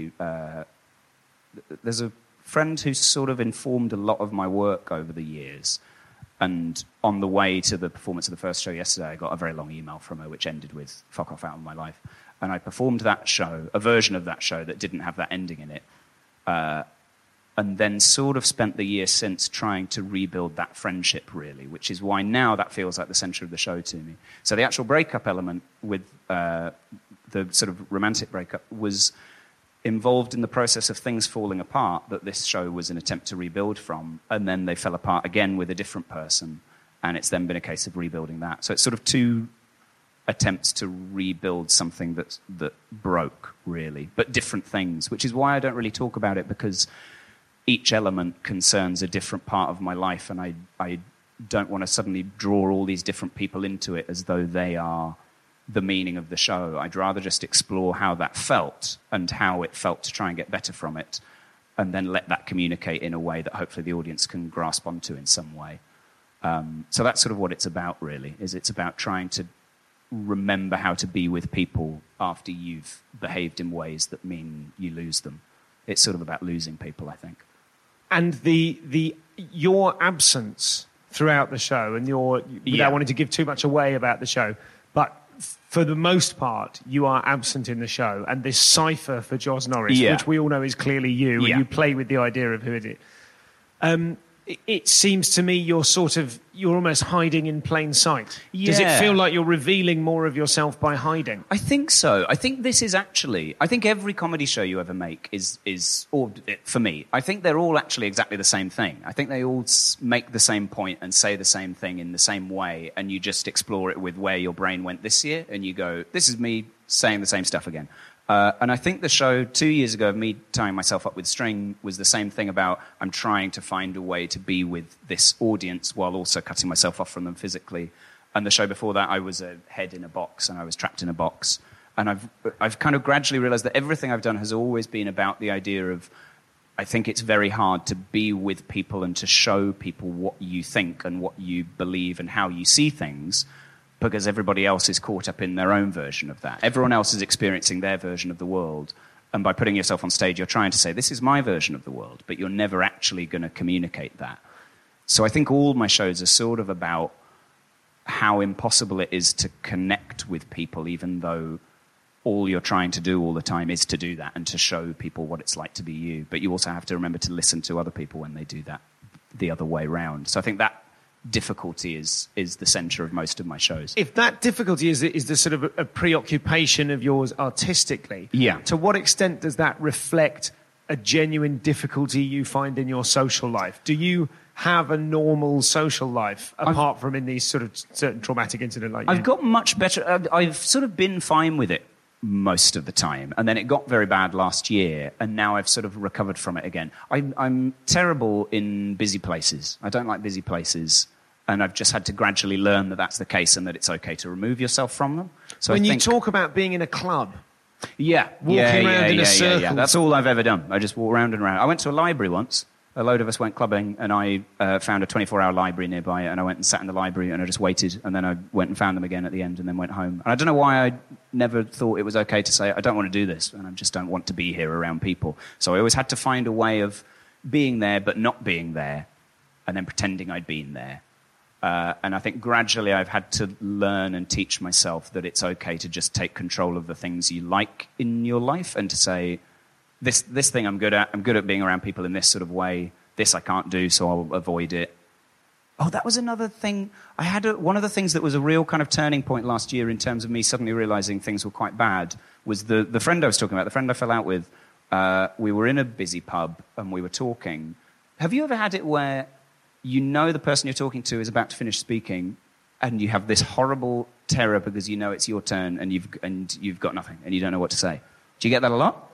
There's a friend who's sort of informed a lot of my work over the years. And on the way to the performance of the first show yesterday, I got a very long email from her which ended with, fuck off out of my life. And I performed that show, a version of that show that didn't have that ending in it. And then sort of spent the year since trying to rebuild that friendship, really, which is why now that feels like the centre of the show to me. So the actual breakup element with the sort of romantic breakup was involved in the process of things falling apart that this show was an attempt to rebuild from, and then they fell apart again with a different person, and it's then been a case of rebuilding that. So it's sort of 2 attempts to rebuild something that broke, really, but different things, which is why I don't really talk about it, because each element concerns a different part of my life, and I don't want to suddenly draw all these different people into it as though they are the meaning of the show. I'd rather just explore how that felt and how it felt to try and get better from it, and then let that communicate in a way that hopefully the audience can grasp onto in some way. So that's sort of what it's about, really, is it's about trying to remember how to be with people after you've behaved in ways that mean you lose them. it's sort of about losing people, I think. And your absence throughout the show, and without wanting to give too much away about the show, but for the most part, you are absent in the show. And this cipher for Jos Norris, which we all know is clearly you, and you play with the idea of who it is. It seems to me you're almost hiding in plain sight. Yeah. Does it feel like you're revealing more of yourself by hiding? I think so. I think this is actually... I think every comedy show you ever make is or for me, I think they're all actually exactly the same thing. I think they all make the same point and say the same thing in the same way, and you just explore it with where your brain went this year, and you go, this is me saying the same stuff again. And I think the show 2 years ago of me tying myself up with string was the same thing about I'm trying to find a way to be with this audience while also cutting myself off from them physically. And the show before that, I was a head in a box and I was trapped in a box. And I've kind of gradually realized that everything I've done has always been about the idea of I think it's very hard to be with people and to show people what you think and what you believe and how you see things, because everybody else is caught up in their own version of that. Everyone else is experiencing their version of the world. And by putting yourself on stage, you're trying to say, this is my version of the world, but you're never actually going to communicate that. So I think all my shows are sort of about how impossible it is to connect with people, even though all you're trying to do all the time is to do that and to show people what it's like to be you. But you also have to remember to listen to other people when they do that the other way round. So I think that difficulty is the center of most of my shows. If that difficulty is the sort of a preoccupation of yours artistically, to what extent does that reflect a genuine difficulty you find in your social life? Do you have a normal social life apart from in these sort of certain traumatic incident like I've got much better. I've sort of been fine with it most of the time, and then it got very bad last year, and now I've sort of recovered from it again. I'm terrible in busy places. I don't like busy places. And I've just had to gradually learn that that's the case and that it's okay to remove yourself from them. So when you talk about being in a club, walking around in a circle. Yeah. That's all I've ever done. I just walk round and round. I went to a library once. A load of us went clubbing, and I found a 24-hour library nearby, and I went and sat in the library, and I just waited, and then I went and found them again at the end, and then went home. And I don't know why I never thought it was okay to say, I don't want to do this, and I just don't want to be here around people. So I always had to find a way of being there but not being there, and then pretending I'd been there. And I think gradually I've had to learn and teach myself that it's okay to just take control of the things you like in your life and to say, this thing I'm good at. I'm good at being around people in this sort of way. This I can't do, so I'll avoid it. Oh, that was another thing. I had one of the things that was a real kind of turning point last year in terms of me suddenly realizing things were quite bad was the friend I was talking about, the friend I fell out with. We were in a busy pub and we were talking. Have you ever had it where you know the person you're talking to is about to finish speaking, and you have this horrible terror because you know it's your turn, and you've got nothing, and you don't know what to say? Do you get that a lot?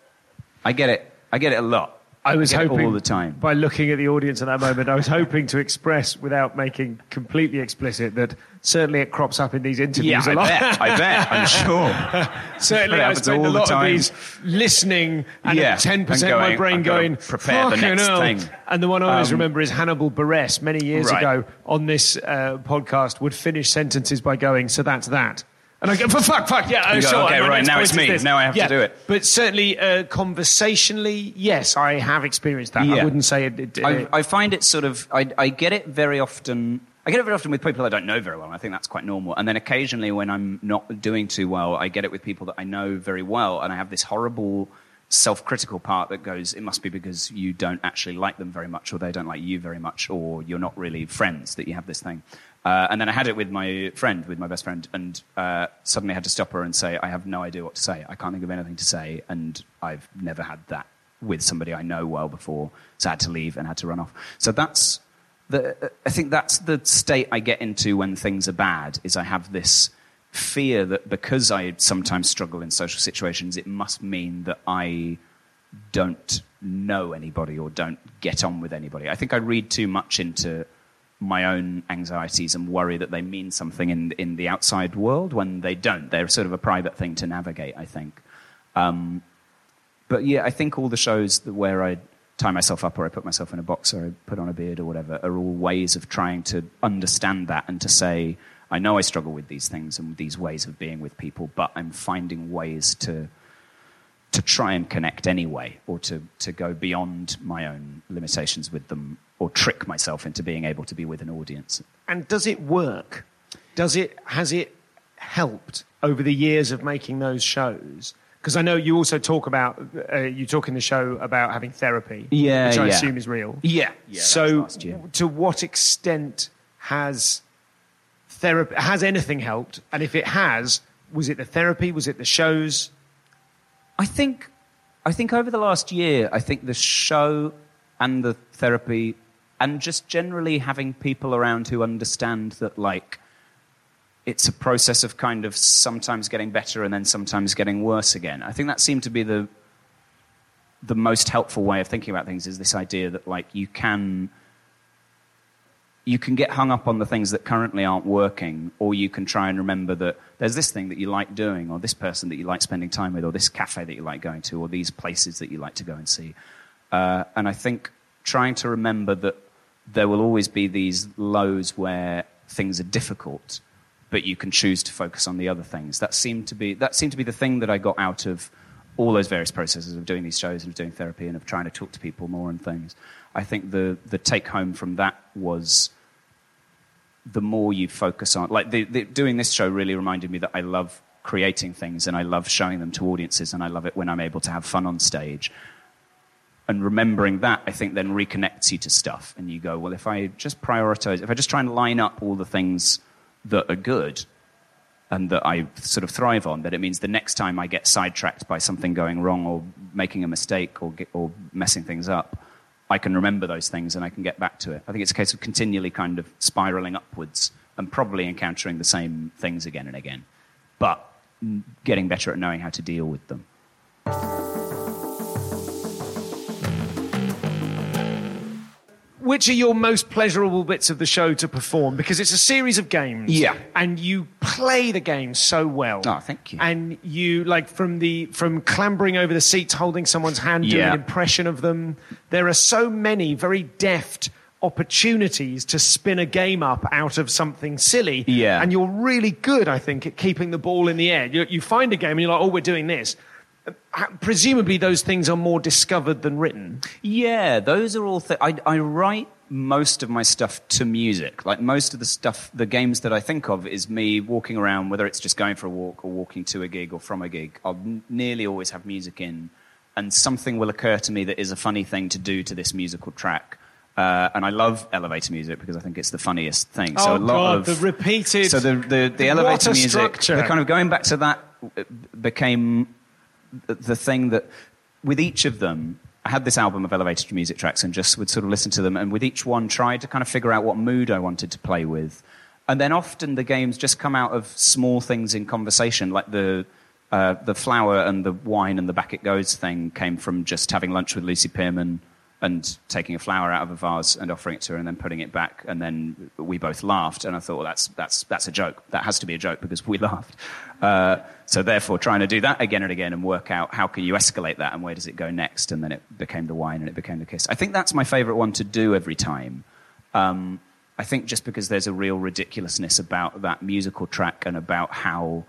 I get it a lot. I was hoping, all the time. By looking at the audience at that moment, I was hoping to express, without making completely explicit, that certainly it crops up in these interviews a lot. I bet, I'm sure. Certainly I spend a lot of these listening, and 10% of my brain going, prepare the next thing. And the one I always remember is Hannibal Buress, many years ago, on this podcast, would finish sentences by going, so that's that. And I go, fuck, yeah, sure. Okay, right, now it's me. Now I have to do it. But certainly, conversationally, yes, I have experienced that. Yeah. I wouldn't say it. I find it sort of, I get it very often. I get it very often with people I don't know very well, and I think that's quite normal. And then occasionally when I'm not doing too well, I get it with people that I know very well, and I have this horrible self-critical part that goes, it must be because you don't actually like them very much, or they don't like you very much, or you're not really friends that you have this thing. And then I had it with my best friend, and suddenly I had to stop her and say, I have no idea what to say. I can't think of anything to say, and I've never had that with somebody I know well before, so I had to leave and had to run off. So I think that's the state I get into when things are bad, is I have this fear that because I sometimes struggle in social situations, it must mean that I don't know anybody or don't get on with anybody. I think I read too much into my own anxieties and worry that they mean something in the outside world when they don't. They're sort of a private thing to navigate, I think. But yeah, I think all the shows where I tie myself up or I put myself in a box or I put on a beard or whatever are all ways of trying to understand that and to say, I know I struggle with these things and these ways of being with people, but I'm finding ways to to try and connect anyway, or to go beyond my own limitations with them, or trick myself into being able to be with an audience. And does it work? Has it helped over the years of making those shows? Because I know you also talk about, you talk in the show about having therapy, which I assume is real. Yeah. So to what extent has anything helped? And if it has, was it the therapy? Was it the shows? I think over the last year, I think the show and the therapy and just generally having people around who understand that, like, it's a process of kind of sometimes getting better and then sometimes getting worse again. I think that seemed to be the most helpful way of thinking about things, is this idea that, like, you can get hung up on the things that currently aren't working, or you can try and remember that there's this thing that you like doing, or this person that you like spending time with, or this cafe that you like going to, or these places that you like to go and see. And I think trying to remember that there will always be these lows where things are difficult, but you can choose to focus on the other things. That seemed to be the thing that I got out of all those various processes of doing these shows and of doing therapy and of trying to talk to people more and things. I think the take home from that was the more you focus on... Like, doing this show really reminded me that I love creating things and I love showing them to audiences, and I love it when I'm able to have fun on stage. And remembering that, I think, then reconnects you to stuff. And you go, well, if I just prioritize, if I just try and line up all the things that are good and that I sort of thrive on, that it means the next time I get sidetracked by something going wrong or making a mistake or messing things up, I can remember those things and I can get back to it. I think it's a case of continually kind of spiraling upwards and probably encountering the same things again and again, but getting better at knowing how to deal with them. Which are your most pleasurable bits of the show to perform? Because it's a series of games. Yeah. And you play the game so well. Oh, thank you. And you, like, from clambering over the seats, holding someone's hand, doing an impression of them. There are so many very deft opportunities to spin a game up out of something silly. Yeah. And you're really good, I think, at keeping the ball in the air. You find a game and you're like, oh, we're doing this. Presumably those things are more discovered than written. Yeah, those are all I write most of my stuff to music. Like, most of the stuff, the games that I think of, is me walking around, whether it's just going for a walk or walking to a gig or from a gig. I'll nearly always have music in, and something will occur to me that is a funny thing to do to this musical track. And I love elevator music because I think it's the funniest thing. So the repeated... So the elevator music, structure. the kind of going back to that became the thing that, with each of them, I had this album of elevator music tracks and just would sort of listen to them, and with each one tried to kind of figure out what mood I wanted to play with. And then often the games just come out of small things in conversation, like the flower and the wine and the back it goes thing came from just having lunch with Lucy Pearman and taking a flower out of a vase and offering it to her and then putting it back, and then we both laughed, and I thought, well, that's a joke. That has to be a joke because we laughed. So therefore, trying to do that again and again and work out how can you escalate that and where does it go next, and then it became the wine and it became the kiss. I think that's my favourite one to do every time. I think just because there's a real ridiculousness about that musical track and about how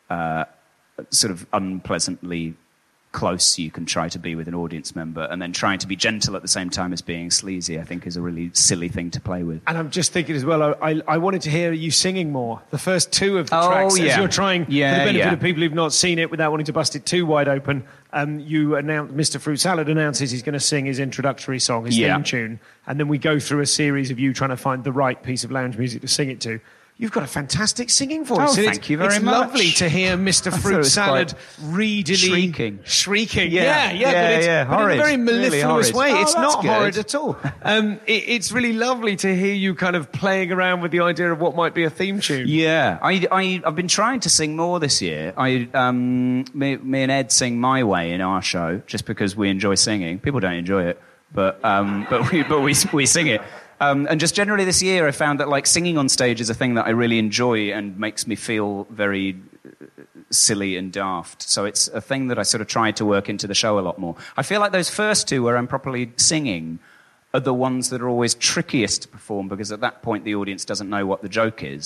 sort of unpleasantly close you can try to be with an audience member, and then trying to be gentle at the same time as being sleazy, I think is a really silly thing to play with. And I'm just thinking as well, I wanted to hear you singing more. The first two of the tracks, as you're trying, for the benefit of people who've not seen it, without wanting to bust it too wide open, you announced, Mr. Fruit Salad announces he's going to sing his introductory song, his theme tune, and then we go through a series of you trying to find the right piece of lounge music to sing it to. You've got a fantastic singing voice. Oh, thank you very much. It's lovely to hear Mr. Fruit Salad readily... Shrieking. Yeah, but in a very mellifluous way. It's not horrid at all. It's really lovely to hear you kind of playing around with the idea of what might be a theme tune. Yeah, I've been trying to sing more this year. Me and Ed sing My Way in our show, just because we enjoy singing. People don't enjoy it, but we sing it. And just generally this year, I found that, like, singing on stage is a thing that I really enjoy and makes me feel very silly and daft. So it's a thing that I sort of tried to work into the show a lot more. I feel like those first two, where I'm properly singing, are the ones that are always trickiest to perform, because at that point the audience doesn't know what the joke is.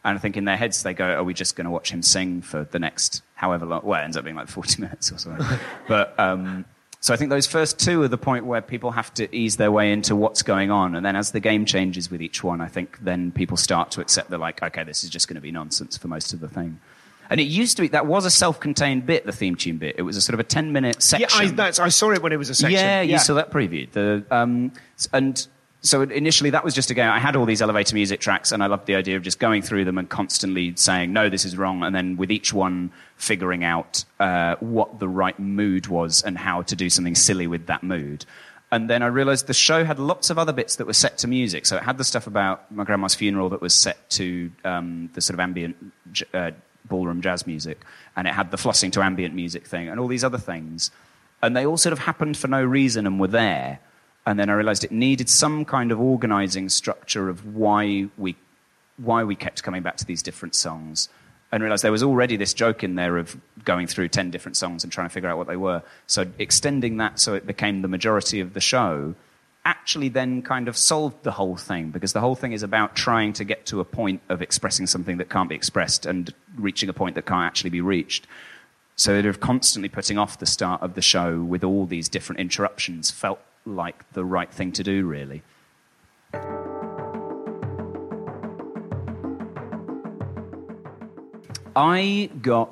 And I think in their heads they go, are we just going to watch him sing for the next however long? Well, it ends up being like 40 minutes or something. But so I think those first two are the point where people have to ease their way into what's going on. And then as the game changes with each one, I think then people start to accept they're like, okay, this is just going to be nonsense for most of the thing. And it used to be, that was a self-contained bit, the theme tune bit. It was a sort of a 10-minute section. Yeah, I saw it when it was a section. Yeah, you saw that previewed. And so initially that was just a game. I had all these elevator music tracks, and I loved the idea of just going through them and constantly saying, no, this is wrong, and then with each one figuring out what the right mood was and how to do something silly with that mood. And then I realised the show had lots of other bits that were set to music. So it had the stuff about my grandma's funeral that was set to the sort of ambient ballroom jazz music, and it had the flossing to ambient music thing and all these other things, and they all sort of happened for no reason and were there. And then I realised it needed some kind of organising structure of why we kept coming back to these different songs, and realised there was already this joke in there of going through 10 different songs and trying to figure out what they were. So extending that so it became the majority of the show actually then kind of solved the whole thing, because the whole thing is about trying to get to a point of expressing something that can't be expressed and reaching a point that can't actually be reached. So they're constantly putting off the start of the show with all these different interruptions felt like the right thing to do, really. I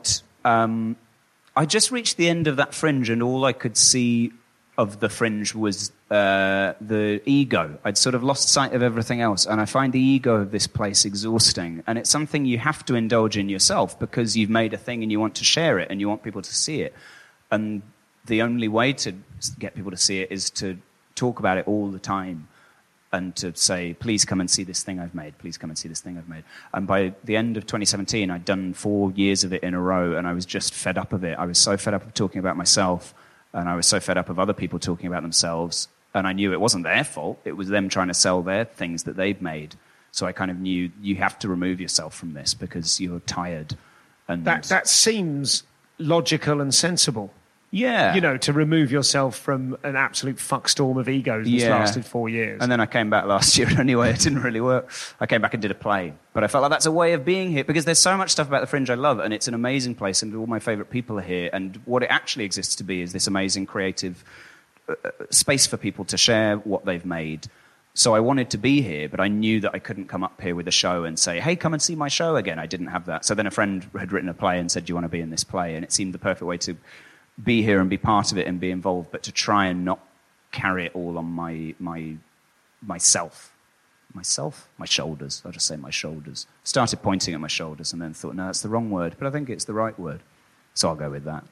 just reached the end of that Fringe, and all I could see of the Fringe was the ego. I'd sort of lost sight of everything else, and I find the ego of this place exhausting, and it's something you have to indulge in yourself because you've made a thing and you want to share it and you want people to see it. And the only way to get people to see it is to talk about it all the time and to say, please come and see this thing I've made, please come and see this thing I've made. And by the end of 2017, I'd done 4 years of it in a row, and I was just fed up of it. I was so fed up of talking about myself, and I was so fed up of other people talking about themselves, and I knew it wasn't their fault. It was them trying to sell their things that they've made. So I kind of knew you have to remove yourself from this because you're tired. And that seems logical and sensible. Yeah. You know, to remove yourself from an absolute fuckstorm of egos that's lasted 4 years. And then I came back last year anyway. It didn't really work. I came back and did a play. But I felt like that's a way of being here, because there's so much stuff about the Fringe I love, and it's an amazing place, and all my favourite people are here. And what it actually exists to be is this amazing creative space for people to share what they've made. So I wanted to be here, but I knew that I couldn't come up here with a show and say, hey, come and see my show again. I didn't have that. So then a friend had written a play and said, do you want to be in this play? And it seemed the perfect way to be here and be part of it and be involved, but to try and not carry it all on my shoulders. I'll just say my shoulders. Started pointing at my shoulders and then thought, no, that's the wrong word, but I think it's the right word. So I'll go with that.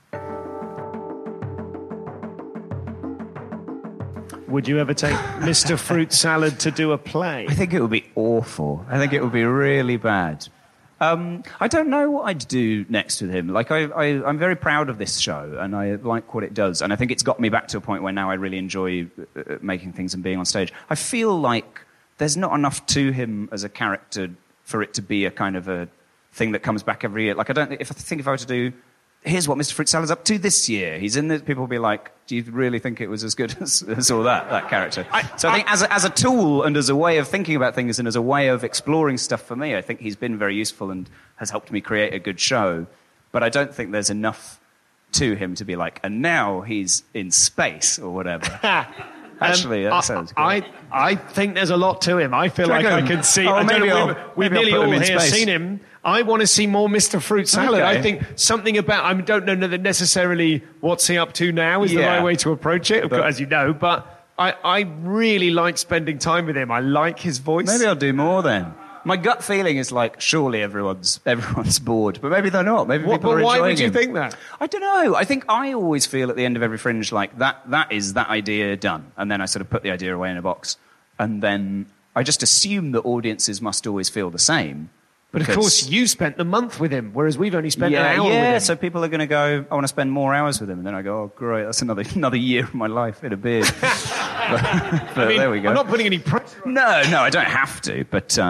Would you ever take Mr. Fruit Salad to do a play? I think it would be awful. I think it would be really bad. I don't know what I'd do next with him. Like, I'm very proud of this show, and I like what it does. And I think it's got me back to a point where now I really enjoy making things and being on stage. I feel like there's not enough to him as a character for it to be a kind of a thing that comes back every year. Like, if I were to do, here's what Mr. Fruit Salad's up to this year. He's in this. People will be like, do you really think it was as good as all that character? I think as a tool and as a way of thinking about things and as a way of exploring stuff for me, I think he's been very useful and has helped me create a good show. But I don't think there's enough to him to be like, and now he's in space or whatever. Actually, that sounds good. I think there's a lot to him. I feel like I can see... Oh, we've nearly all here seen him. I want to see more Mr. Fruit Salad. Okay. I think something about... I don't know necessarily what's he up to now is the right way to approach it, as you know, but I really like spending time with him. I like his voice. Maybe I'll do more then. My gut feeling is like, surely everyone's bored, but maybe they're not. Maybe people are enjoying why would you him. think that? I don't know. I think I always feel at the end of every Fringe like that is that idea done, and then I sort of put the idea away in a box, and then I just assume that audiences must always feel the same. But of course, you spent the month with him, whereas we've only spent an hour with him. Yeah, so people are going to go, I want to spend more hours with him. And then I go, oh, great, that's another year of my life in a beard. but there we go. I'm not putting any pressure on. No, I don't have to. But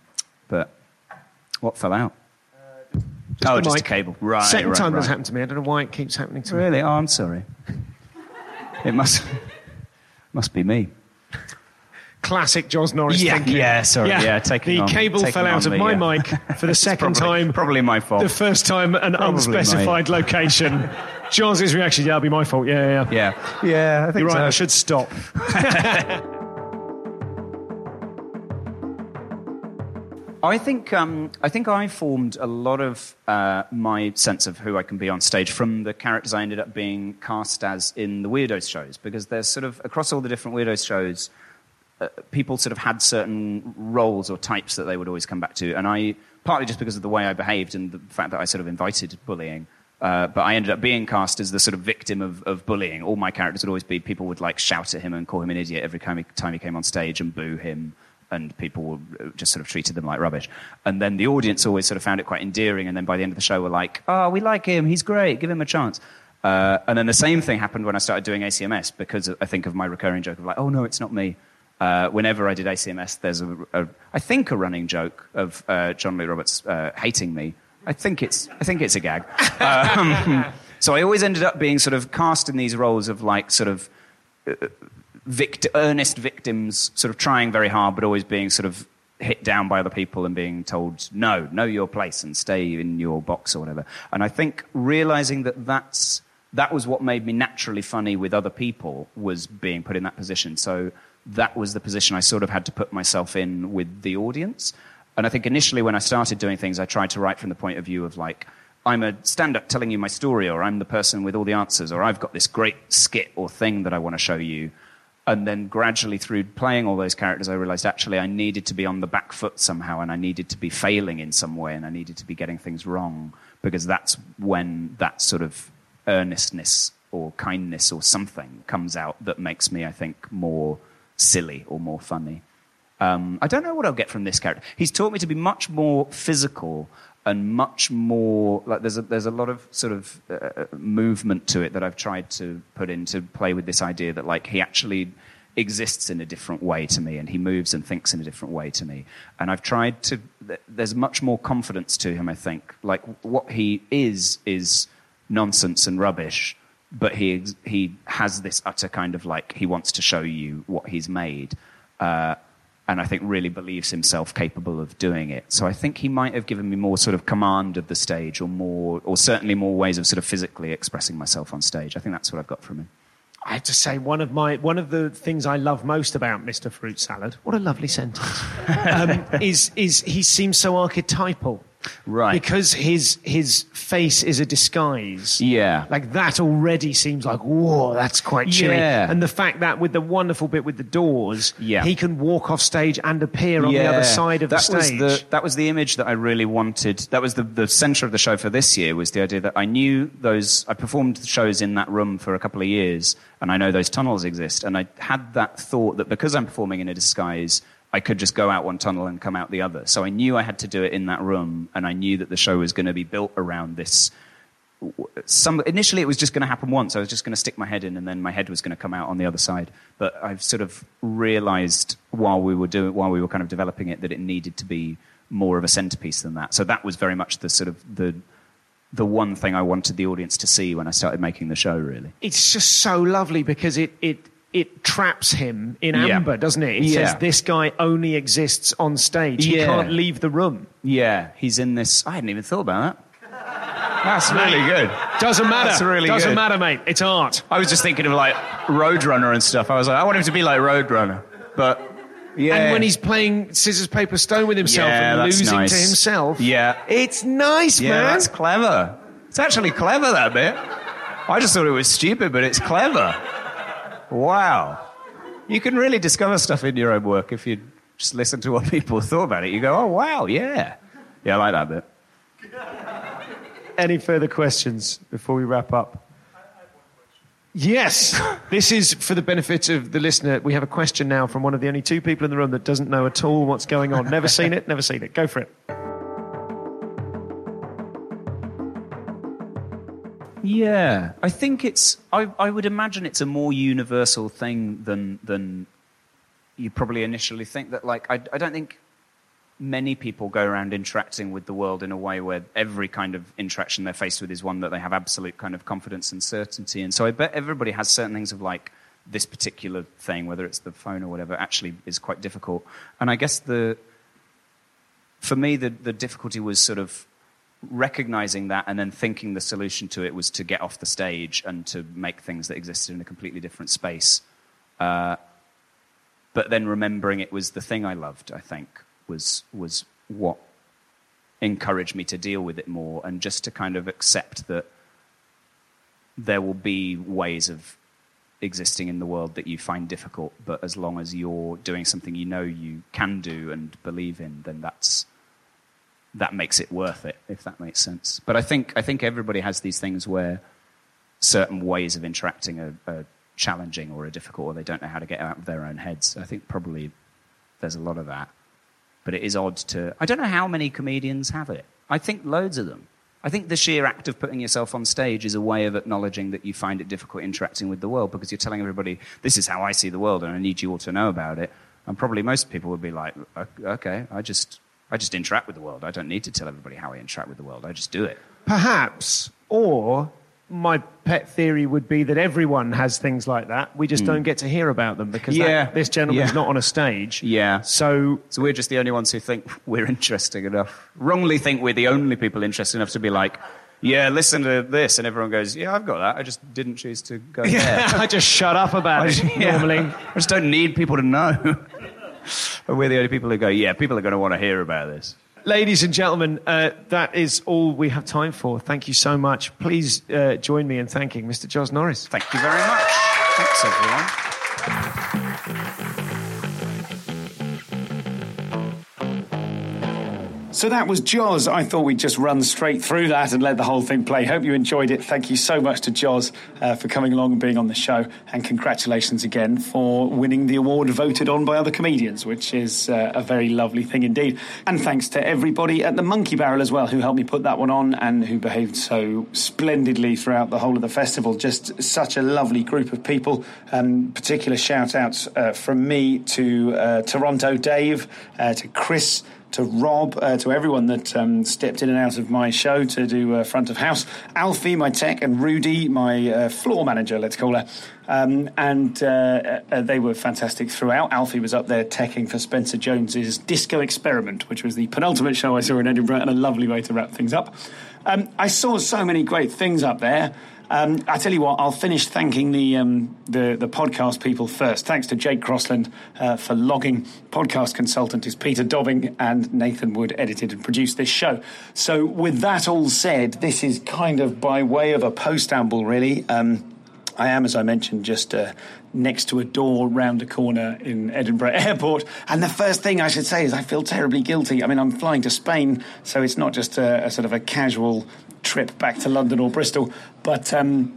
what fell out? Just a cable. Right. Second time that's happened to me. I don't know why it keeps happening to me. Really? Oh, I'm sorry. It must be me. classic Jos Norris thinking. taking the on, cable fell out of my mic for the second time. Probably my fault. The first time, an unspecified location. Jos's reaction, yeah, it'll be my fault. Yeah. I think You're right, so. I should stop. I think I formed a lot of my sense of who I can be on stage from the characters I ended up being cast as in the Weirdos shows, because there's sort of, across all the different Weirdos shows, people sort of had certain roles or types that they would always come back to, and I, partly just because of the way I behaved and the fact that I sort of invited bullying, but I ended up being cast as the sort of victim of bullying. All my characters would always be, people would like shout at him and call him an idiot every time he came on stage and boo him, and people just sort of treated them like rubbish. And then the audience always sort of found it quite endearing, and then by the end of the show were like, oh, we like him, he's great, give him a chance. And then the same thing happened when I started doing ACMS, because I think of my recurring joke of like, oh no, it's not me. Whenever I did ACMS, there's I think a running joke of John Lee Roberts hating me. I think it's a gag. So I always ended up being sort of cast in these roles of like sort of earnest victims, sort of trying very hard, but always being sort of hit down by other people and being told, no, know your place and stay in your box or whatever. And I think realizing that was what made me naturally funny with other people, was being put in that position. So that was the position I sort of had to put myself in with the audience. And I think initially when I started doing things, I tried to write from the point of view of like, I'm a stand-up telling you my story, or I'm the person with all the answers, or I've got this great skit or thing that I want to show you. And then gradually through playing all those characters, I realized actually I needed to be on the back foot somehow, and I needed to be failing in some way, and I needed to be getting things wrong, because that's when that sort of earnestness or kindness or something comes out that makes me, I think, more silly or more funny. I don't know what I'll get from this character. He's taught me to be much more physical and much more like there's a lot of sort of movement to it that I've tried to put in to play with this idea that like he actually exists in a different way to me, and he moves and thinks in a different way to me. And I've tried to. There's much more confidence to him, I think. Like what he is nonsense and rubbish, but he has this utter kind of like he wants to show you what he's made. And I think really believes himself capable of doing it. So I think he might have given me more sort of command of the stage, or certainly more ways of sort of physically expressing myself on stage. I think that's what I've got from him. I have to say, one of the things I love most about Mr. Fruit Salad, what a lovely sentence, is he seems so archetypal. Right. Because his face is a disguise. Yeah. Like that already seems like, whoa, that's quite chilly. Yeah. And the fact that with the wonderful bit with the doors, yeah, he can walk off stage and appear on the other side of the stage. That was the image that I really wanted. That was the centre of the show for this year, was the idea that I knew I performed shows in that room for a couple of years, and I know those tunnels exist. And I had that thought that because I'm performing in a disguise, I could just go out one tunnel and come out the other. So I knew I had to do it in that room, and I knew that the show was going to be built around this. Initially, it was just going to happen once. I was just going to stick my head in, and then my head was going to come out on the other side. But I've sort of realised while we were kind of developing it, that it needed to be more of a centrepiece than that. So that was very much the sort of the one thing I wanted the audience to see when I started making the show, really. It's just so lovely because it traps him in amber, doesn't it? It says this guy only exists on stage. He can't leave the room. Yeah, he's in this. I hadn't even thought about that. That's really good. Doesn't matter. That's really Doesn't good. matter, mate. It's art. I was just thinking of like Roadrunner and stuff. I was like, I want him to be like Roadrunner. But yeah. And when he's playing scissors, paper, stone with himself and losing to himself. Yeah. It's nice, man. Yeah, that's clever. It's actually clever, that bit. I just thought it was stupid, but it's clever. Wow. You can really discover stuff in your own work if you just listen to what people thought about it. You go, oh, wow, yeah. Yeah, I like that bit. Any further questions before we wrap up? Yes. This is for the benefit of the listener. We have a question now from one of the only two people in the room that doesn't know at all what's going on. Never seen it, never seen it. Go for it. Yeah, I think it's. I would imagine it's a more universal thing than you probably initially think. That like I don't think many people go around interacting with the world in a way where every kind of interaction they're faced with is one that they have absolute kind of confidence and certainty. And so I bet everybody has certain things of like this particular thing, whether it's the phone or whatever, actually is quite difficult. And I guess for me, the difficulty was sort of recognizing that and then thinking the solution to it was to get off the stage and to make things that existed in a completely different space. But then remembering it was the thing I loved, I think, was what encouraged me to deal with it more, and just to kind of accept that there will be ways of existing in the world that you find difficult, but as long as you're doing something you know you can do and believe in, then that makes it worth it, if that makes sense. But I think everybody has these things where certain ways of interacting are challenging or are difficult, or they don't know how to get out of their own heads. I think probably there's a lot of that. But it is odd to... I don't know how many comedians have it. I think loads of them. I think the sheer act of putting yourself on stage is a way of acknowledging that you find it difficult interacting with the world, because you're telling everybody, this is how I see the world and I need you all to know about it. And probably most people would be like, okay, I just interact with the world. I don't need to tell everybody how I interact with the world. I just do it. Perhaps, or my pet theory would be that everyone has things like that. We just don't get to hear about them because this gentleman's not on a stage. Yeah. So we're just the only ones who think we're interesting enough. Wrongly think we're the only people interested enough to be like, yeah, listen to this. And everyone goes, yeah, I've got that. I just didn't choose to go there. I just shut up about it normally. I just don't need people to know. But we're the only people who go, yeah, people are going to want to hear about this. Ladies and gentlemen, that is all we have time for. Thank you so much. Please join me in thanking Mr. Jos Norris. Thank you very much. Thanks, everyone. So that was Jos. I thought we'd just run straight through that and let the whole thing play. Hope you enjoyed it. Thank you so much to Jos for coming along and being on the show. And congratulations again for winning the award voted on by other comedians, which is a very lovely thing indeed. And thanks to everybody at the Monkey Barrel as well, who helped me put that one on and who behaved so splendidly throughout the whole of the festival. Just such a lovely group of people. Particular shout-outs from me to Toronto Dave, to Chris, to Rob, to everyone that stepped in and out of my show to do front of house. Alfie, my tech, and Rudy, my floor manager, let's call her. And they were fantastic throughout. Alfie was up there teching for Spencer Jones's Disco Experiment, which was the penultimate show I saw in Edinburgh, and a lovely way to wrap things up. I saw so many great things up there. I tell you what, I'll finish thanking the podcast people first. Thanks to Jake Crossland for logging. Podcast consultant is Peter Dobbing, and Nathan Wood edited and produced this show. So with that all said, this is kind of by way of a postamble, really. I am, as I mentioned, just next to a door round a corner in Edinburgh Airport. And the first thing I should say is I feel terribly guilty. I mean, I'm flying to Spain, so it's not just a sort of a casual trip back to London or Bristol. But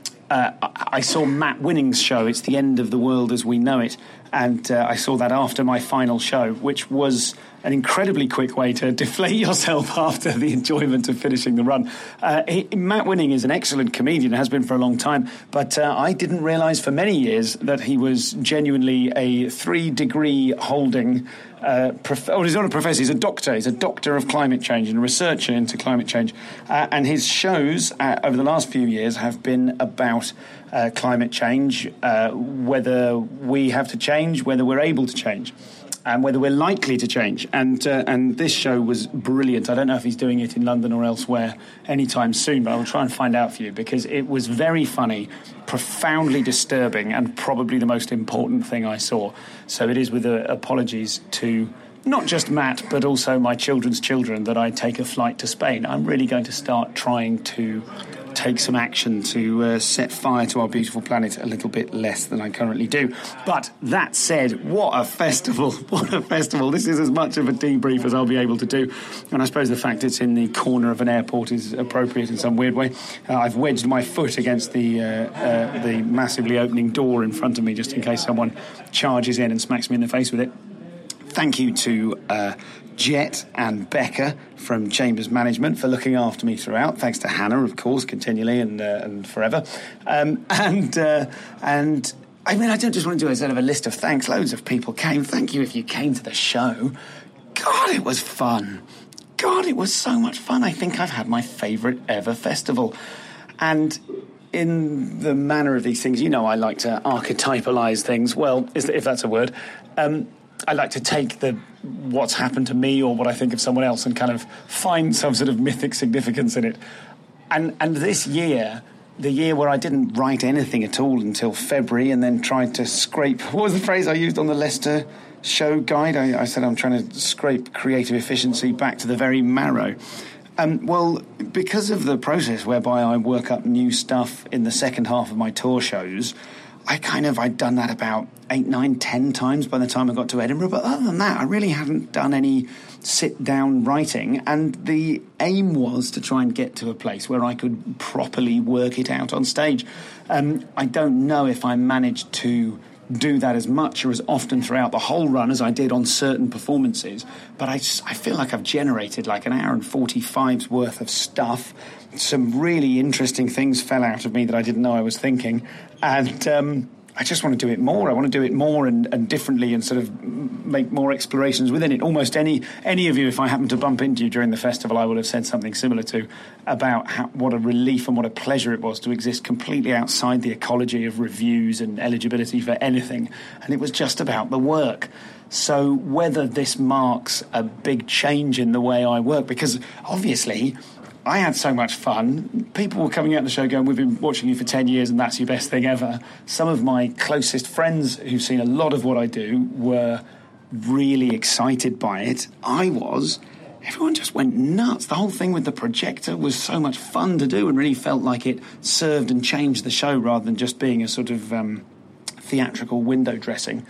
I saw Matt Winning's show, It's the End of the World as We Know It. And I saw that after my final show, which was an incredibly quick way to deflate yourself after the enjoyment of finishing the run. Matt Winning is an excellent comedian, has been for a long time, but I didn't realise for many years that he was genuinely a 3-degree holding he's not a professor, he's a doctor. He's a doctor of climate change and a researcher into climate change. And his shows over the last few years have been about climate change, whether we have to change, whether we're able to change, and whether we're likely to change. And this show was brilliant. I don't know if he's doing it in London or elsewhere anytime soon, but I will try and find out for you, because it was very funny, profoundly disturbing, and probably the most important thing I saw. So it is with apologies to not just Matt, but also my children's children that I take a flight to Spain. I'm really going to start trying to take some action to set fire to our beautiful planet a little bit less than I currently do. But that said, what a festival. What a festival. This is as much of a debrief as I'll be able to do. And I suppose the fact it's in the corner of an airport is appropriate in some weird way. I've wedged my foot against the massively opening door in front of me just in case someone charges in and smacks me in the face with it. Thank you to Jet and Becca from Chambers Management for looking after me throughout. Thanks to Hannah, of course, continually and forever. And I mean, I don't just want to do a sort of a list of thanks. Loads of people came. Thank you if you came to the show. God, it was fun. God, it was so much fun. I think I've had my favourite ever festival. And in the manner of these things, you know, I like to archetypalize things. Well, if that's a word. I like to take what's happened to me or what I think of someone else and kind of find some sort of mythic significance in it. And this year, the year where I didn't write anything at all until February and then tried to scrape... What was the phrase I used on the Leicester show guide? I said I'm trying to scrape creative efficiency back to the very marrow. Well, because of the process whereby I work up new stuff in the second half of my tour shows, I'd done that about 8, 9, 10 times by the time I got to Edinburgh. But other than that, I really hadn't done any sit-down writing. And the aim was to try and get to a place where I could properly work it out on stage. I don't know if I managed to do that as much or as often throughout the whole run as I did on certain performances. But I feel like I've generated like an hour and 45's worth of stuff. Some really interesting things fell out of me that I didn't know I was thinking. And I just want to do it more. I want to do it more and differently and sort of make more explorations within it. Almost any of you, if I happen to bump into you during the festival, I would have said something similar to about what a relief and what a pleasure it was to exist completely outside the ecology of reviews and eligibility for anything. And it was just about the work. So whether this marks a big change in the way I work, because obviously I had so much fun. People were coming out the show going, we've been watching you for 10 years and that's your best thing ever. Some of my closest friends who've seen a lot of what I do were really excited by it. I was. Everyone just went nuts. The whole thing with the projector was so much fun to do and really felt like it served and changed the show rather than just being a sort of theatrical window dressing.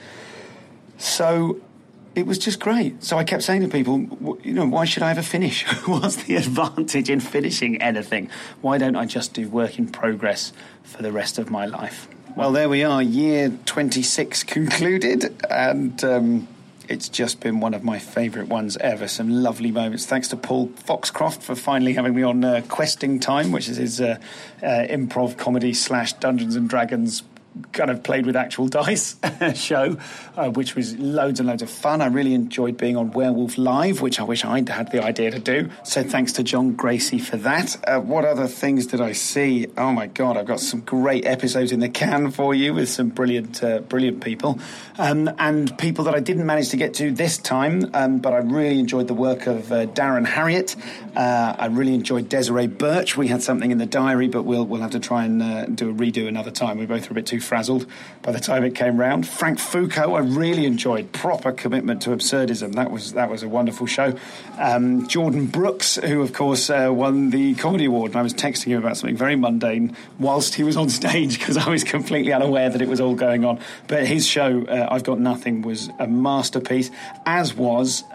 So it was just great. So I kept saying to people, you know, why should I ever finish? What's the advantage in finishing anything? Why don't I just do work in progress for the rest of my life? Well, there we are, year 26 concluded, and it's just been one of my favourite ones ever. Some lovely moments. Thanks to Paul Foxcroft for finally having me on Questing Time, which is his improv comedy / Dungeons and Dragons kind of played with actual dice show, which was loads and loads of fun. I really enjoyed being on Werewolf Live, which I wish I'd had the idea to do. So thanks to John Gracie for that. What other things did I see? Oh my God, I've got some great episodes in the can for you with some brilliant people. And people that I didn't manage to get to this time, but I really enjoyed the work of Darren Harriott. I really enjoyed Desiree Birch. We had something in the diary, but we'll have to try and do a redo another time. We both were a bit too frazzled by the time it came round. Frank Foucault, I really enjoyed. Proper commitment to absurdism. That was a wonderful show. Jordan Brooks, who of course won the Comedy Award, and I was texting him about something very mundane whilst he was on stage because I was completely unaware that it was all going on. But his show, I've Got Nothing, was a masterpiece, as was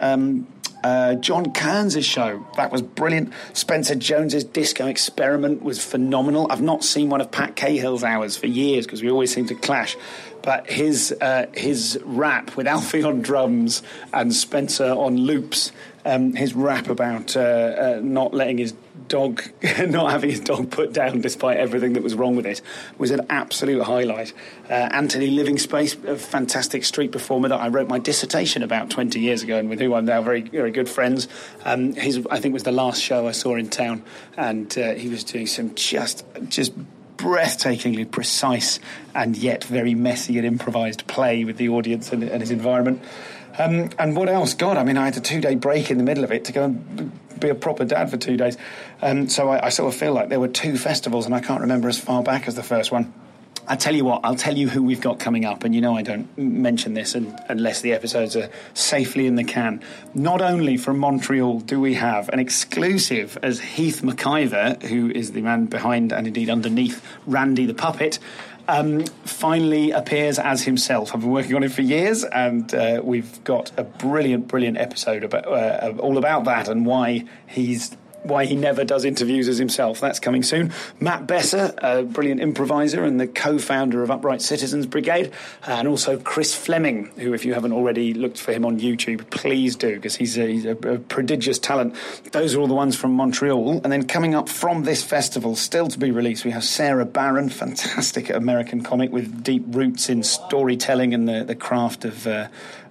John Kearns' show. That was brilliant. Spencer Jones's Disco Experiment was phenomenal. I've not seen one of Pat Cahill's hours for years because we always seem to clash. But his rap with Alfie on drums and Spencer on loops, his rap about not letting his dog, not having his dog put down despite everything that was wrong with it, was an absolute highlight. Anthony Livingspace, a fantastic street performer that I wrote my dissertation about 20 years ago and with who I'm now very, very good friends. His, I think, was the last show I saw in town, and he was doing some just breathtakingly precise and yet very messy and improvised play with the audience and his environment. And what else? God, I mean, I had a 2-day break in the middle of it to go and be a proper dad for 2 days. So I sort of feel like there were 2 festivals, and I can't remember as far back as the first one. I tell you what, I'll tell you who we've got coming up, and you know I don't mention this unless the episodes are safely in the can. Not only from Montreal do we have an exclusive as Heath McIver, who is the man behind and indeed underneath Randy the Puppet, finally appears as himself. I've been working on it for years, and we've got a brilliant episode about all about that and why he never does interviews as himself. That's coming soon. Matt Besser, a brilliant improviser and the co-founder of Upright Citizens Brigade, and also Chris Fleming, who, if you haven't already looked for him on YouTube, please do, because he's a prodigious talent. Those are all the ones from Montreal. And then coming up from this festival, still to be released, we have Sarah Barron, fantastic American comic with deep roots in storytelling and the craft of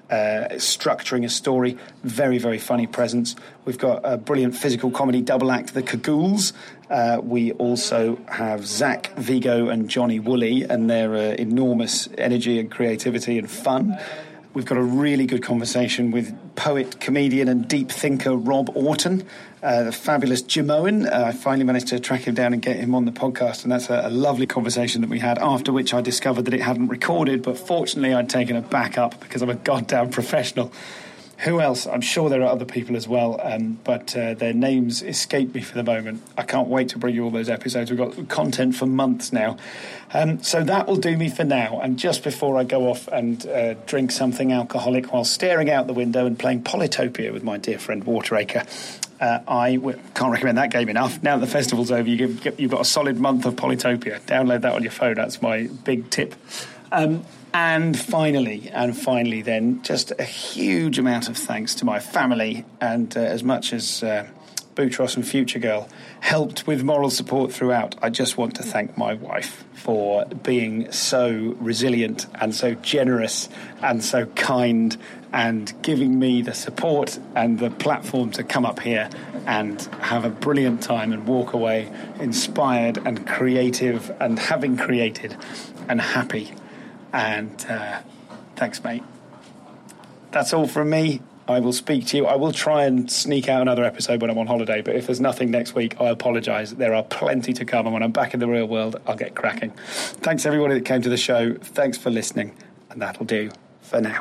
structuring a story. Very, very funny presence. We've got a brilliant physical comedy double act, The Cagoules. We also have Zach Vigo and Johnny Woolley and their enormous energy and creativity and fun. We've got a really good conversation with poet, comedian and deep thinker Rob Orton, the fabulous Jim Owen. I finally managed to track him down and get him on the podcast, and that's a lovely conversation that we had, after which I discovered that it hadn't recorded, but fortunately I'd taken a backup because I'm a goddamn professional. Who else? I'm sure there are other people as well, but their names escape me for the moment. I can't wait to bring you all those episodes. We've got content for months now. So that will do me for now. And just before I go off and drink something alcoholic while staring out the window and playing Polytopia with my dear friend Wateracre, I can't recommend that game enough. Now that the festival's over, you've got a solid month of Polytopia. Download that on your phone. That's my big tip. And finally then, just a huge amount of thanks to my family. And as much as Boutros and Future Girl helped with moral support throughout, I just want to thank my wife for being so resilient and so generous and so kind and giving me the support and the platform to come up here and have a brilliant time and walk away inspired and creative and having created and happy. And thanks, mate. That's all from me. I will speak to you. I will try and sneak out another episode when I'm on holiday, but if there's nothing next week, I apologise. There are plenty to come, and when I'm back in the real world, I'll get cracking. Thanks, everybody that came to the show. Thanks for listening, and that'll do for now.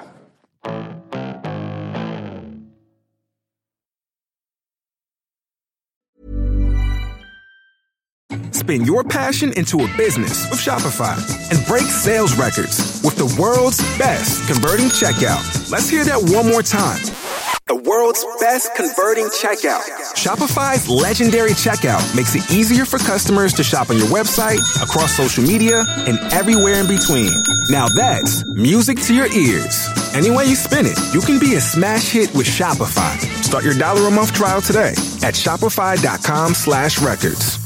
Spin your passion into a business with Shopify and break sales records with the world's best converting checkout. Let's hear that one more time. The world's best converting checkout. Shopify's legendary checkout makes it easier for customers to shop on your website, across social media, and everywhere in between. Now that's music to your ears. Any way you spin it, you can be a smash hit with Shopify. Start your $1 a month trial today at shopify.com/records.